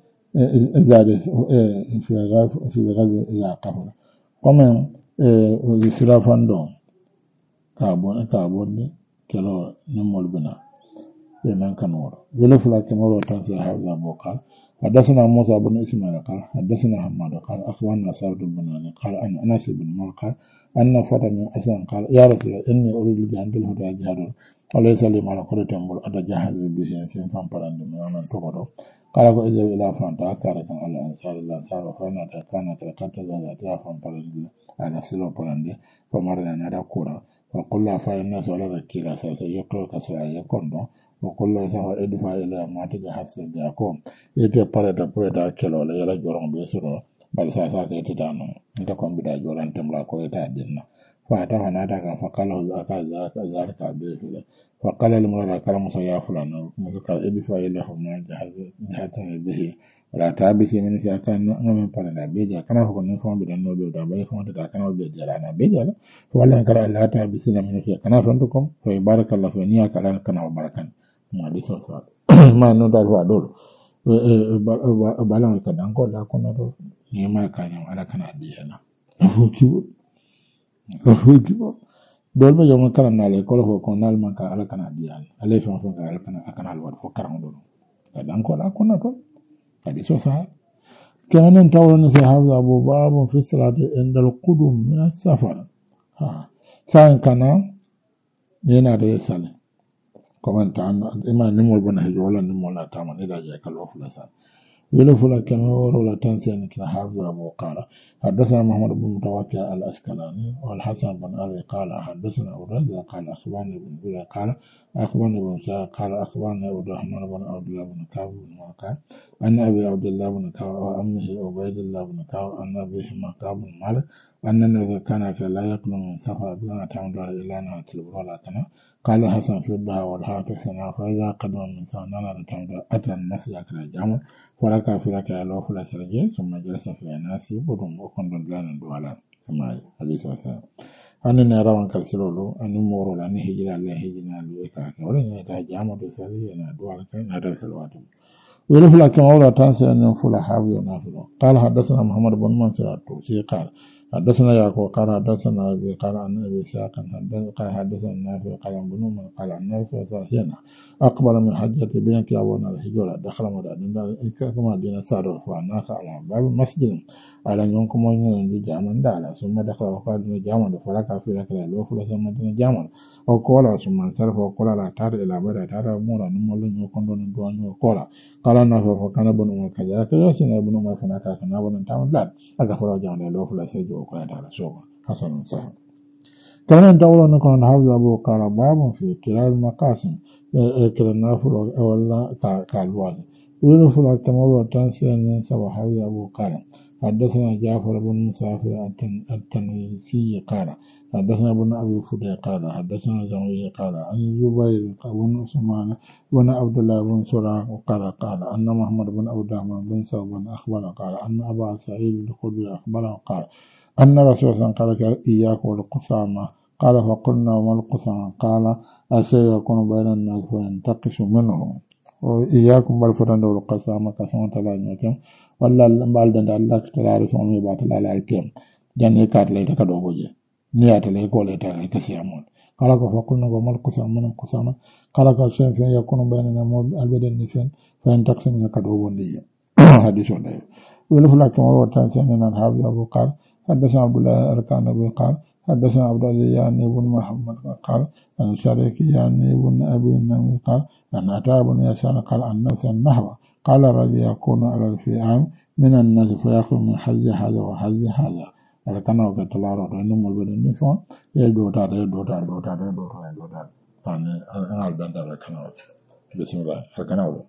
S1: fi ghazi ila qafala comme israfando carbone kelo nimol bina من كنور يلف لكن ورا تنسى هذا بوقال حدثنا موسى بن اسماعيل قال حدثنا حماد قال اخبرنا سعد بن بنان قال ان انس بن مالك قال ان فتى من اسلم قال يا رسول الله اني اريد بان الهدى جهاد وليس لي مال قرة مول اتجهز به سين فان بران من تقدو قال اذا الى فان تاكرك على انصار الله تعالى فانا كانت ذات فان بران على سلو بران فمرنا نرى كورا وقل فإن سؤال الكلا سيقول كسرع يكون وقل له ادفع إلى ما تجهز جاكم يتي بريدا بريدا كيلو ليلا جورون بيسرو بل ساسا كيتدانو نتكون بدا جوران تملا كويتا دينا فأتاه نادك فقال له ذلك بيسرو فقال المرأة كرم سيافلان مذكر ادفع إليه ما جهزتني به ولا تابسي من فيكان نمن بريدا بيجا كان فكون نفهم بدا نوبي ودا بيكون تتاكنا وبيجالانا بيجالا فوالله كرا لا تابسي من فيكان فانتكم فيبارك الله في نياك لان كنا وبركان maliso sa ma no dal wa dol balan ka dan ko la ko no do ni ma ka nyam ala kana biyana hukibo dol be jom karan nale ko ko nal man ka ala kana dial ale fa fa ala kana al wad fo karan do dan ko la ko na to kadi so sa kanan tawon fi hadha abu babu fi salati indal qudum min as-safar san kana yana da sale comment an ima nimol bona he wala nimol la tama ne da je kalo fula sa يلفل كنور ولا تنسين حافظ أبو قال حدثنا محمد بن متوكل الأسكلاني والحسن بن أبي قال حدثنا أبو رجل قال أخبرني بن بلا قال أخبرني بن سعد قال أخبرني عبد الرحمن بن عبد الله بن كعب بن وقال أن أبي عبد الله بن كعب وأمه عبيد الله بن كعب أن أبيهما كعب بن مالك أن النبي كان لا يقل من سفر بلا تعمد إلى نهاية البرولة قال حسن في الدها والحافظ سنة فإذا قدم من سنة تعمد أتى الناس يأكل الجامع ولكن في لك الله فلا سرجي ثم جلس في الناس بدون وكن دلان دوالا كما حديث وسلم أن نرى أن كالسلولو أن نمور لأن هجرة الله هجرة لإكاك ولن يتهجام بسرية دوالا كي ندرس الواتم ويرف لك مولا تنسى أن ينفل حابي ونافله قال حدثنا محمد بن منصر التوسي قال حدثنا يعقوب قال حدثنا أبي قال عن أبي ساق قال حدثنا النافع قال عن بن عمر قال عن النبي صلى الله عليه وسلم أقبل من حجة بينك أبونا الحجولة دخل مدى كما دين سارة فأناك على باب المسجد على يومكم وين جامن دالا ثم دخل وقال جامن فلك في لك لو فلك ثم دين جامن أو قولا ثم انصرف وقال لا تار إلى بدا تار مورا نمولن يكون دون دوان وقولا قال النافع فكان ابن عمر كذلك يسين ابن عمر فناك كان ابن تام لا أغفر جامن لو فلك سجوا وقال تعالى شوف حسن صحيح كان تقول أن حافظ أبو قال باب في كلا المقاسم كلا النافل ولا كالوالي ويرفل التمر تنسين سبع حافظ أبو قال حدثنا جعفر بن مسافر التنيسي قال حدثنا ابن أبي فدي قال حدثنا زمري قال عن زبير بن عثمان بن عبد الله بن سراق قال أن محمد بن عبد الرحمن بن ثوب أخبر قال أن أبا سعيد الخدري أخبر قال أن رسول الله قال إياك والقسامة قال فقلنا وما القسامة قال أشيء يكون بين الناس فينتقص منه وإياكم بالفتن والقسامة كسمة تلانيكم ولا بالدن الله تعالى سومي باتلا لايكم جاني كات لي تكدو بوجي نيات لي كولي تاي كسيامون قال فقلنا وما القسامة من القسامة قال شيء يكون بين الناس البدن نفين فينتقص من كدو بوندي حديث الله ولفلاك ما وتنسين أن هذا أبو قال حدثنا عبد الله أركان أبي قال حدثنا عبد الله يعني بن محمد قال عن شريك يعني بن أبي النبي قال عن عطاء بن يسار قال عن نفس النحو قال الرجل يكون على الفئام من الناس فيأخذ من حج هذا وحج هذا أركان أبي تلارو إنهم البدن نفون يدوتار يعني أنا البند أركان بسم الله أركان أبي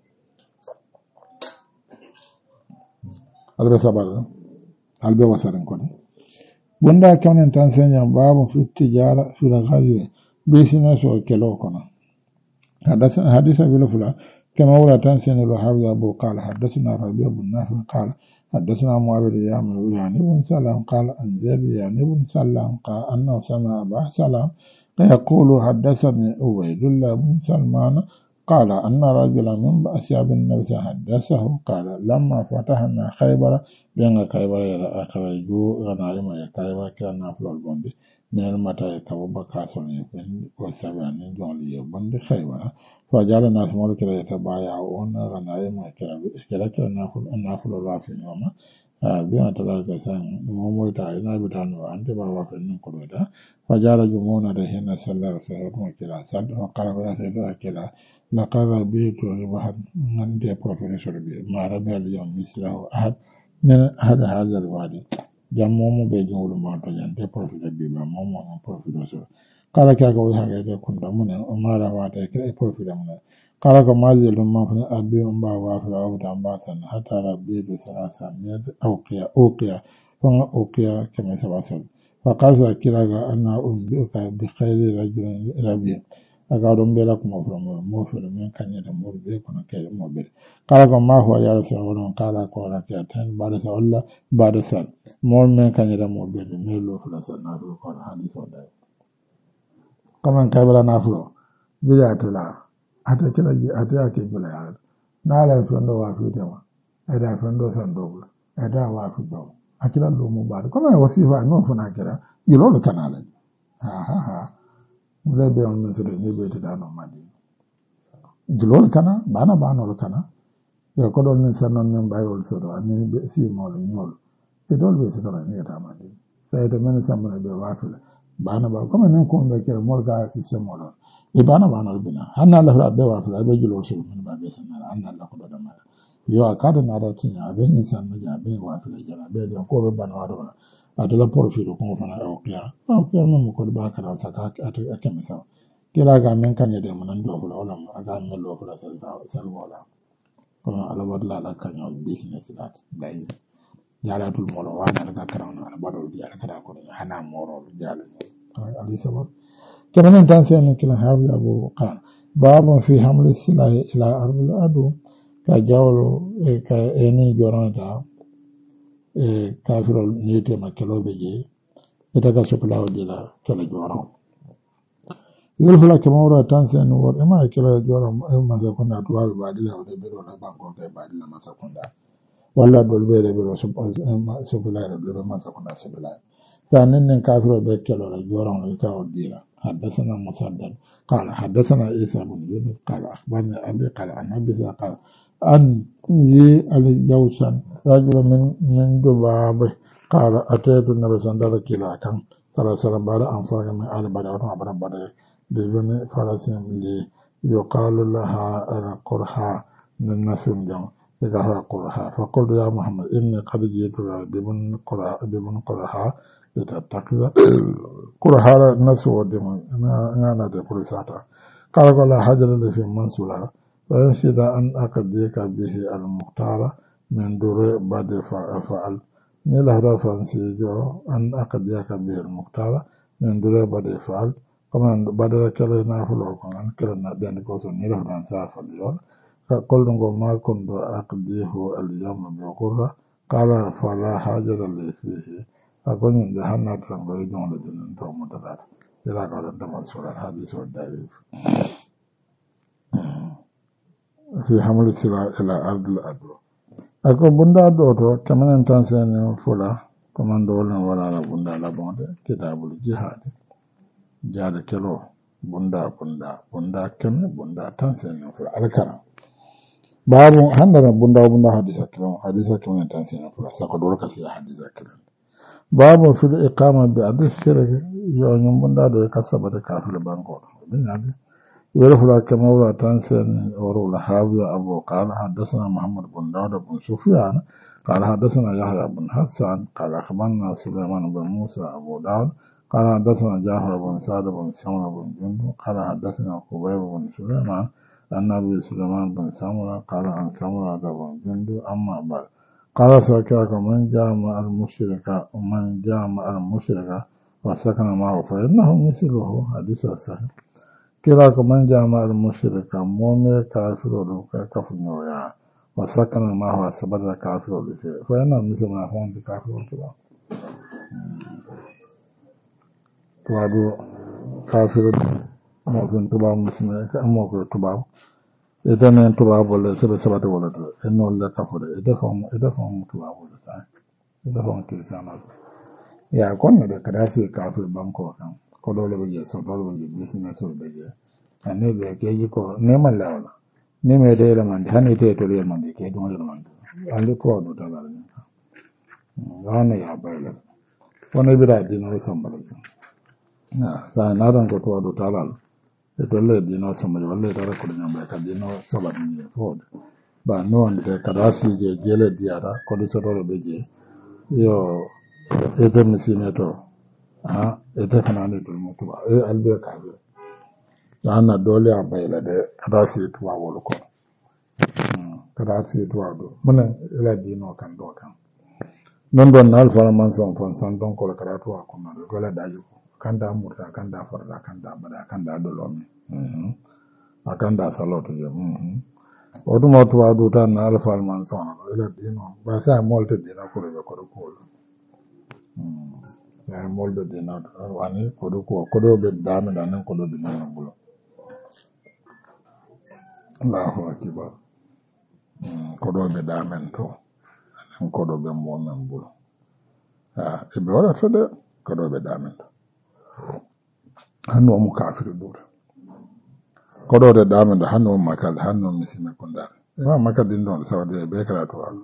S1: albe sabal albe wasarin kodi bunda kanen tan senya babu fi tijara fi al-ghazwi business o kelo kono hadisa bil fula kama wala tan senya lo hawza abu qala hadathana rabi' ibn nafi qala hadathana muawid yani ibn salam qala an zaid yani ibn salam qala anna sama aba salam yaqulu hadathani ubaydullah ibn salman قال أن رجلا من أصحاب النبي حدثه قال لما فتحنا خيبر بين خيبر إلى أخرجوا غنائم خيبر كان نافل البند من المتاع كبب كاسون وسبعين جولي بند خيبر فجعل الناس ملك يتبايعون غنائم كلا نافل الرافع يوم بما تلاقى سان مومو تاعنا بتانو أنت بابا فنن كرودا فجعل جمعنا رهنا سلا رسولكم كلا سد وقال يا سيدنا كلا لقد بيت الواحد من دي بروفيسور بي ما ربي اليوم مثله أحد من هذا الوادي جمعهم بيجول ما تجان دي بروفيسور بي ما مومو بروفيسور قال كاكو هذا كنت من ما رواتي كلا بروفيسور من قال كما زل ما في أبي أمبا وافر أو دامباتن حتى ربي بثلاثة مئة أوقيا فما أوقيا كما سبعسل فقال كلا أنا أنبئك بخير رجل ربي أقعدون بلكم موفر من كان يتمر بكم كي موبر قال ما هو يا رسول الله قال قال كاتن بعد سؤال بعد سؤال مول من كان يتمر بكم ميلو فلسل نافل قال حديث الله كمان كبر نافل بيات الله حتى كلا حتى أكيد بلا يعرف نالا فندو وافي دما أدا فندو سندوبل أدا وافي دو akila lo mu ba ko na wasifa no fana kira yilo lo kanala ha mule be on men sore ni be ta no madi yilo kana bana lo kana yo ko don men sanan men bayol soro ani be si mo lo nyol e dol be soro ni ta madi sai de men samana be wafula bana ba ko men ko be kira mo ga si se mo lo e bana lo bina hanna la be wafula be yilo so men ba be sanara hanna la ko do da mara yo akada na da tinya abin insan na ja be wa fili jana be da ko be bana wa da adala porfido ko fana o kya mun ko ba ka da saka ake misa kila ga men kan yede mun ndo ko wala aga men lo ko da sel wala ko ala wadla la kan yo business that dai yara tul mo wa na ga karam na ba do yara kada ko hana moro jala ali sabab kemen tan sen kila hawi abu qan babu fi hamli silahi ila ardil adu ka jawlo ka eni joronta kafirol nite makkeloɓe je ita ka sokolawo dila kela joron yol fula ke mawra tan sen wor ema kela joron masa kunda tuwaɓe badila wode ɓeɗola bankoke badila masa kunda walla dol ɓeɗe ɓeɗo sokolayre ɓeɗo masa kunda sokolay sa nen kafirol ɓe kelola joron ka o dila haddasana musaddad qala haddasana isa bun yunus qala akhbarni abi qala an abisa qala أن ذي الجوشن رجل من دبابه قال أتيت النبي صلى الله عليه وسلم قال سلام بعد أن فرق من آل بدر وعبر بدر ببن فرس لي يقال لها القرحة من نسم جم إذا قرحة فقلت يا محمد إني قد جئت ببن قرحة لتتقي قرحة الناس ودم أنا دي ساتا قال لا حجر لي في منسولها وينشد أن أقديك به المختار من دور بعد فعل نيلا فانسيجو أن أقديك به المختار من دور بعد فعل كمان بعد كلا نافلو كمان كلا نبيان كوسو نيلا فانسا فاليون قل نقول ما كنت أقديه اليوم بقرة قال فلا حاجة لي فيه أكون إن جهنم تنبغي جون لجنن توم مدرات إلى قال دمان سورة الحديث والدليل fi hamli sila ila ardil adu ako bunda do to kamanen tan sen fula komando wala la bunda la bonde kitabul jihad jihad kelo bunda kene bunda tan sen fula alkara babu handara bunda hadisa kelo tan sen fula sako do ka si hadisa kelo babu fil iqama bi adis sirri yo nyum bunda do kasaba de kafir banko bin abi يرفع كما تنسن ورول حاوي أبو قال حدثنا محمد بن داود بن سفيان قال حدثنا يحيى بن حسان قال أخبرنا سليمان بن موسى أبو داود قال حدثنا جعفر بن سعد بن سمرة بن جندب قال حدثنا قبيب بن سليمان عن أبي سليمان بن سمرة قال عن سمرة بن جندب أما بعد قال سكاك من جامع المشرك وسكن معه فإنه مثله حديث صحيح kira ko man jama'ar mushrika mu'min kafiru da kafin yoya wa sakana ma wa sabada kafiru da ke fa yana musulma fa wanda kafiru ba to ado kafiru mo kun tuba musulma ka mo ko tuba idan ne tuba bolle sai sabata wala to enno la kafiru idan fa mu tuba bolle ta idan fa mu kirisana ya kon da kada sai kafir banko kan ko dole ba je so dole ba je business so ba je ane be ke ji ko ne man lawla ne me de la man hani te to le man de ke don le man ande ko do ta la ni wana ya bayla wona bi da di no sambal na sa na dan ko to do ta la e to le di no sambal wala ta ko nyam ba ka di no sabat ni fo ba no ande ka da si je jele diara ko do so do be je yo e te mi si ne to e te kana ne to mo to ba e albe ka be ana dole a bayla de kada si tuwa wol ko kada si tuwa do mun ila dino kan do kan non don na alfa man son fon san don ko kada tuwa ko na dole da ju kan da murta kan da farda kan da bada kan da dolomi akan da saloto je o dum o tuwa do tan na alfa man son ila dino ba sa molte dina ko be ko ya molde dina wani ko do be da me da nan ko do dina bulo Allahu akbar koɗo ɓe ɗamen to anen koɗo ɓe momen bulo e ɓe waɗata de ko ɗo ɓe ɗaminta hanno omo kafiru ɗuure ko ɗo de ɗaminta hanno on makalde hanno on misime kundare ma makadin ɗon sawde e ɓe kala to al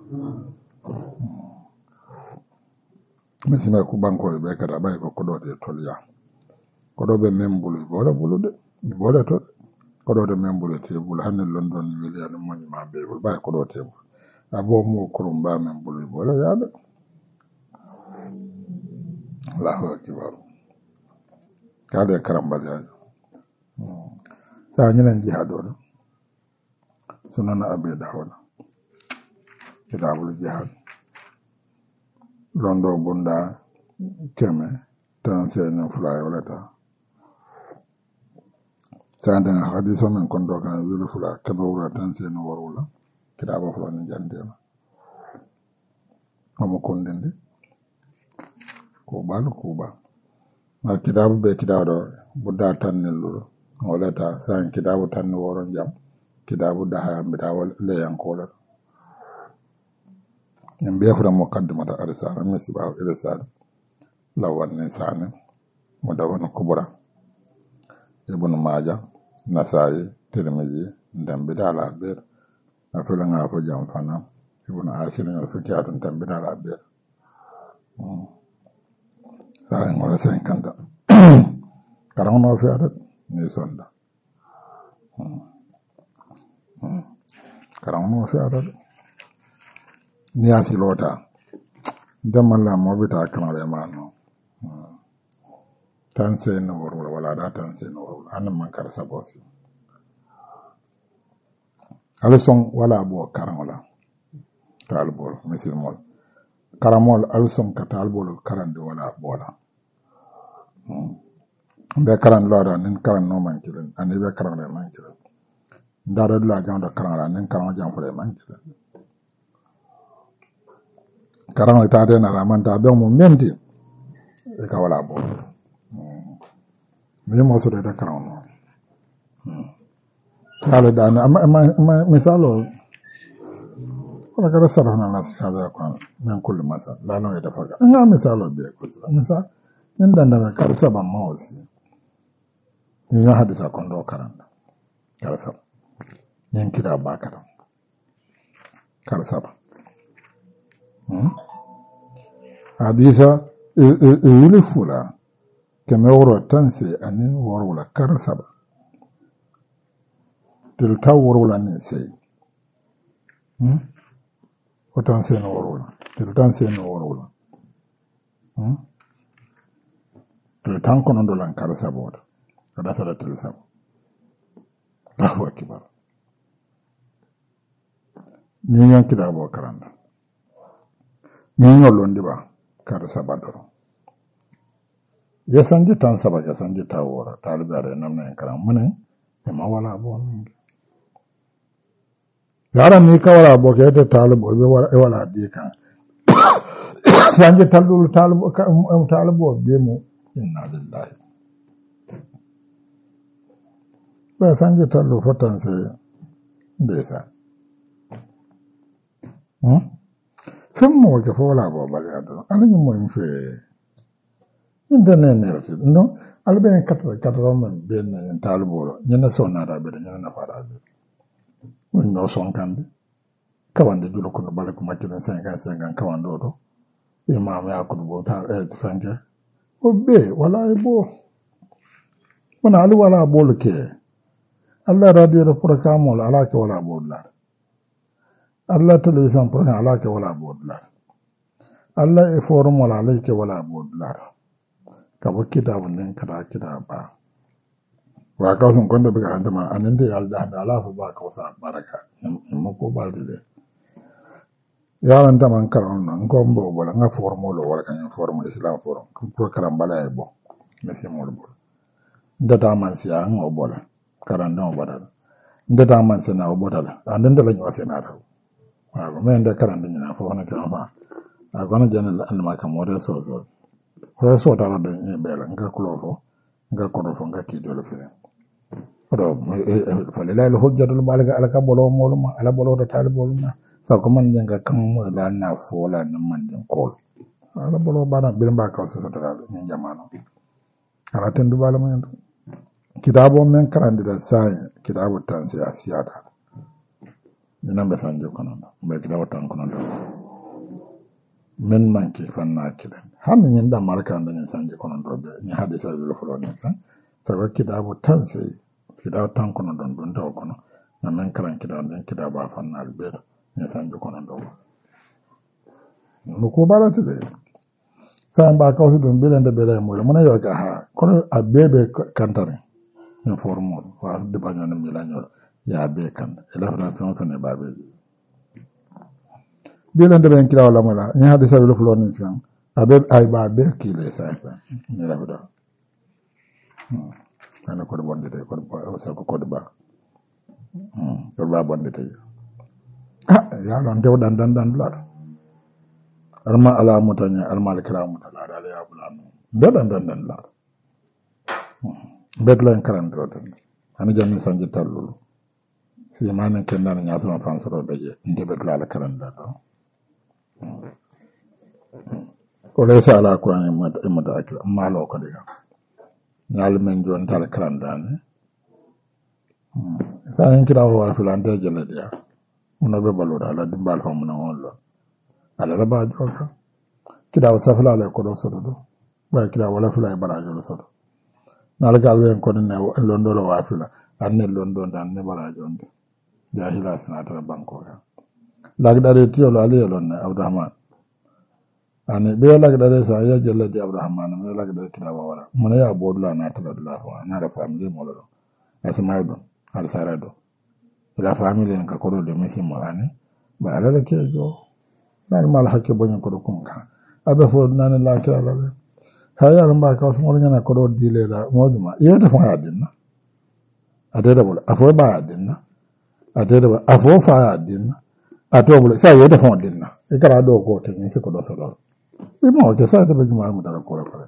S1: misime ko bankoɓe ɓe kata ɓay ko ɗo de tolya ko ɗo ɓe membulu ɓe bulude ɓe waɗa to ko ɗo de membulu tebulu hanne london weli ano moñima beɓol ɓay ko ɗo tebulu abo mo kurum ba membulu ɓe waɗa yaade Allahu akbar kaade karambajajo sa ñinen jihad oɗo sunana abe dawona kitabul jihad londo bunda keme tan seno fula walata sande hadiso men kondo kan wilu fula kebe wura tan seno warula kitaba fula ni jandema omo kondende ko ba ma kitabu be kitabu do budda tan nelludo walata san kitabu tan woro jam kitabu da ha mbita wal leyan kola en biya fura muqaddimata arsala misba irsal lawan ne sane mudawana kubra ibn majah nasai tirmizi ndambe dala ber afela nga fo jam fana ibn ashir nga fikiyatun tambe dala ber sai ngora sai kanda karang no fiata ni sonda karang no fiata ni asilota damalla mobita kanale mano tan sai no wala da tan sai no anan man kar sabosi alson wala bo karangola talbol misil mol karamol alson ka talbol karande wala bola be karan loda nin karan no man kilen ani be karan le man kilen ndara la janda karan la nin karan jam fure man kilen karan ta de na man ta be mo mendi e ka wala bo mi mo so de karan no ala dana amma misalo wala kada sarana nas kaza kan nan kullu masa la no ya dafa nga misalo be ko misal inda daga karsa ban mawasi ni ya hadisa kon do karanta karsa yin kida ba karam karsa ba hadisa yuli fula keme woro tanse anin woro la karsa ba del tawro la ne sei o tanse no woro la del tanse no woro la del tanko non do lan karsa bodo kada sala del sabo Allahu akbar ni yan kida bo karanda ni londi ba karsa badoro ya sanji tan saba ya sanji tawora talibare namne karam mune e ma wala bo yara ni kawara bo ke ta talibo be wala di kan sanje tallu talibo be mu inna lillahi ba sanje tallu fotan sai desa fin mo ke fola bo bale ado alani mo infe internet ne no albe katro man be ne talibo nyana sona da be nyana na fara be no son kandi kawande julo kono bale ko makki den 50 kawando do imam ya ko bo ta fanje o be wala e bo wana alu wala bol ke Allah radio do program wala ala ke wala bodla Allah television program ala ke wala bodla Allah e forum wala ala ke wala bodla ka bo kitabun den kada kitaba wa ka sun kwanda biga handama aninde yalda handa alafu ba ka wasa baraka mo ko balde de yaran da man karon nan gombo bola nga formulo wala kan formulo islam forum ko karam bala e bo mesi mo bo ndata man siya ngo bola karan no bola ndata man sena o bola andende la nywa sena ta wa ko men de karan de nyina fo na kan fa a gona janal an ma kam model so ta do ni bela nga kulo nga kono fo nga ki dole fere falilal hujjatul baligha ala kabolo moluma ala bolo da talibol na sa ko man nga kan la na fola nan man den kol ala bolo bana birimba ka so dara ni jamano ala tendu bala men kitabo men karandira sai kitabo tan si asiata nina be sanjo kono be kitabo tan kono men manki fanna kilen han ni nda marka anda ni sanjo kono do be ni hadisa bi lo folo ni tan sago kitabo tan sai kitabo tan kono don taw kono na men karan kitabo fanna be ni sanjo kono do no ko balata de kan ba ka wasu don bilan da bela mo mun ya ga ha kono abebe kantare en formo wa de banyo na milanyo ya be kan ela fra ton ne babe bilan da ben kila wala mala ni hadi sabu fulo ni tan abe ay ba be kile sa ni la bada ana ko bonde de ko sa ko ba ko ba bonde de ya don de dan la arma ala mutanya arma alkiramu talada ala ya bulanu dan la bedlan karan rotan ani jami sanje tallulu fi manen kendan nya to fansoro beje inde bedla ala karan da ko le sala ko ani mata akira malo ko diga ngal men jon tal karan da ne sanen kirawo wa filande jele dia uno be balura ala dimbal fa mun on ala raba joka kida wasafla ala ko do sodo do ba kida wala fula barajo do sodo nala gal wen ko ne londo lo wafila anne londo dan ne barajo ndo jahila sanata banko ga lagdare tiyo lo ali lon abdurrahman ane be lagdare sa ya jalla di abdurrahman me lagdare kida wala mun ya bodla na ta Allah wa na da family mo lo asma do al sarado la family ka ko do mesi mo ane ba ala ke jo normal hakke bonyo ko kunka abe fo nan la kala la hayar mba ka so mo nyana ko do dile la moduma yede fo adinna adede bol afo ba adinna adede ba afo fa adinna ato bol sa yede fo adinna e kara do ko te ni se ko do so do e mo te sa te be juma mo dara ko ko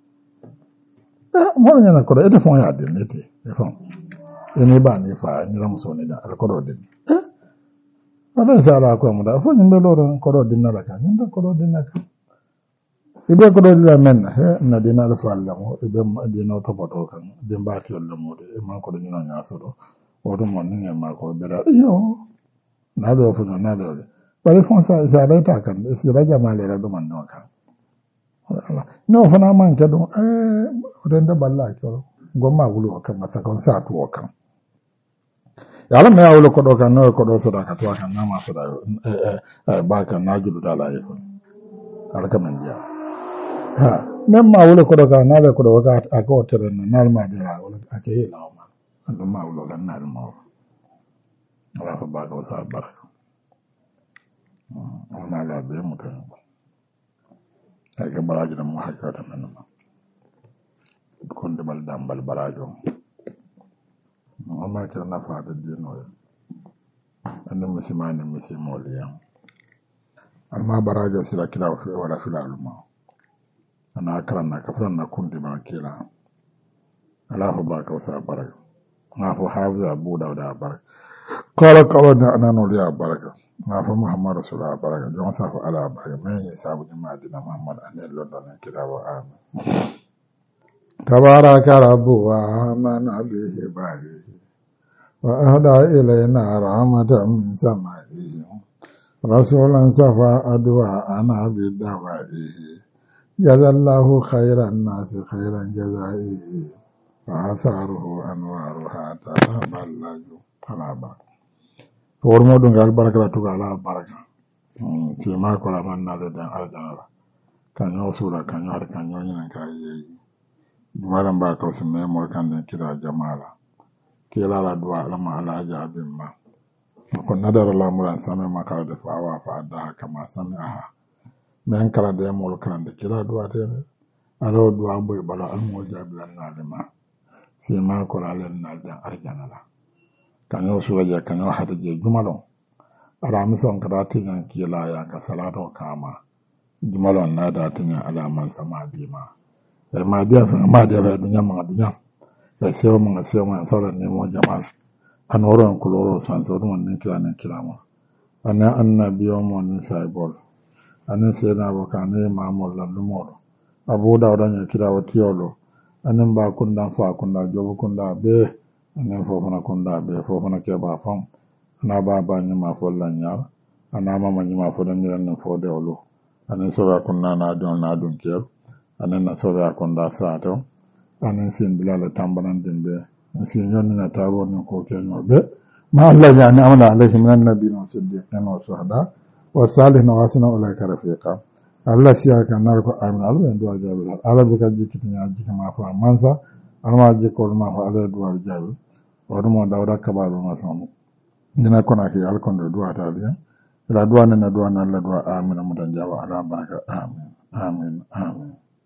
S1: mo nyana ko do fo adinna te e fo ni ba ni fa ni ram so ni da ko do din ada sala ko mo da fo ni be loro ko do dinna la kan nda ko do dinna kan ibe ko do la men na dinna la fa la mo ibe dinna to poto kan de ba ti la mo de ma ko do ni na so do o do mo ni ma ko be da yo na do fo na do pare fo sa ba ta kan si ba jama le ra do man no kan no fo na man ke do o de nda balla ko gomma wulu kan mata kon sa to kan yala me awlo ko do kan no ko do so da ka to kan na ma so da ba kan na judu da la yi ala ka men ya ha nem ma awlo ko do kan na le ko do ka ko tere na ma de la wala ake yi la ma ando ma awlo kan na ma ala ko ba ko sa ba na la be mo kan ay ka baraji na mo hakka ta men ma kon de bal dambal barajo amma ke na fada dino anna musimani musimoliya amma baraja sila kila wala fila alma ana karanna kafran na kundi ma kila Allahu baka wa baraka ma fu hafiza abu dauda baraka qala qawana ananu ya baraka ma fu muhammad rasulullah baraka jon sa fu ala baraka men sabu jama'a dina muhammad anel london kila wa amin tabaraka rabbu wa amana bihi bari وأهدى إلينا رحمة من سمائه رسولا صفى أدواءنا بدوائه جزى الله خير الناس خيرا جزائه وآثاره أنوارها تتبلج طلبا فورمودون قال بركة على بركة فيما كل من نادى الجنة كان يوصل كان يهر كان يونين كاي جمالا باكو سمي موركان كلا جمالا kila la dua lama ala ajabin ma ko nadara la muran sama makala da fawa fa da kama sami'aha men kala da mol kan da kila dua te alo dua boy bala al mo jabilan na de ma fi ma ko la len na da arjana la kan yo suwaje kan yo hada je jumalo ara mi son kada tin kila ya ka salato kama jumalo na da tin ala man sama bi ma e ma dia da dunya ma dunya da sewa mun sauran nemo jama'a an horon kuloro san sauran wannan kira ma annabiyo mun sai bol anin sena baka ne mamol la lumoro abu da wadan ya kira wa tiyolo anin ba kunda fa kunda jobu kunda be anin fofana kunda be fofana ke ba fam ana ba ba ni ma follan yar ana mama ni ma fodan ni nan fo de olo anin sura kunna na dun ke anin na sura kunda sa to anin sin bilala tambanan din be sin yon na tabo ni ko ke no be ma Allah ya ni amala alaihi minan nabiyyin wa siddiqin wa shuhada wa salihin wa hasuna ulaika rafiqa Allah siya ka nar ko amin Allah en duwa jabi Allah bi ka jikiti nya jikama ma fa mansa alma jikol ma fa Allah duwa jabi wa mo dawda kabalo ma samu dina kona ki alkondo duwa ta liya ila duwa na Allah duwa amin mutan jaba ala baraka amin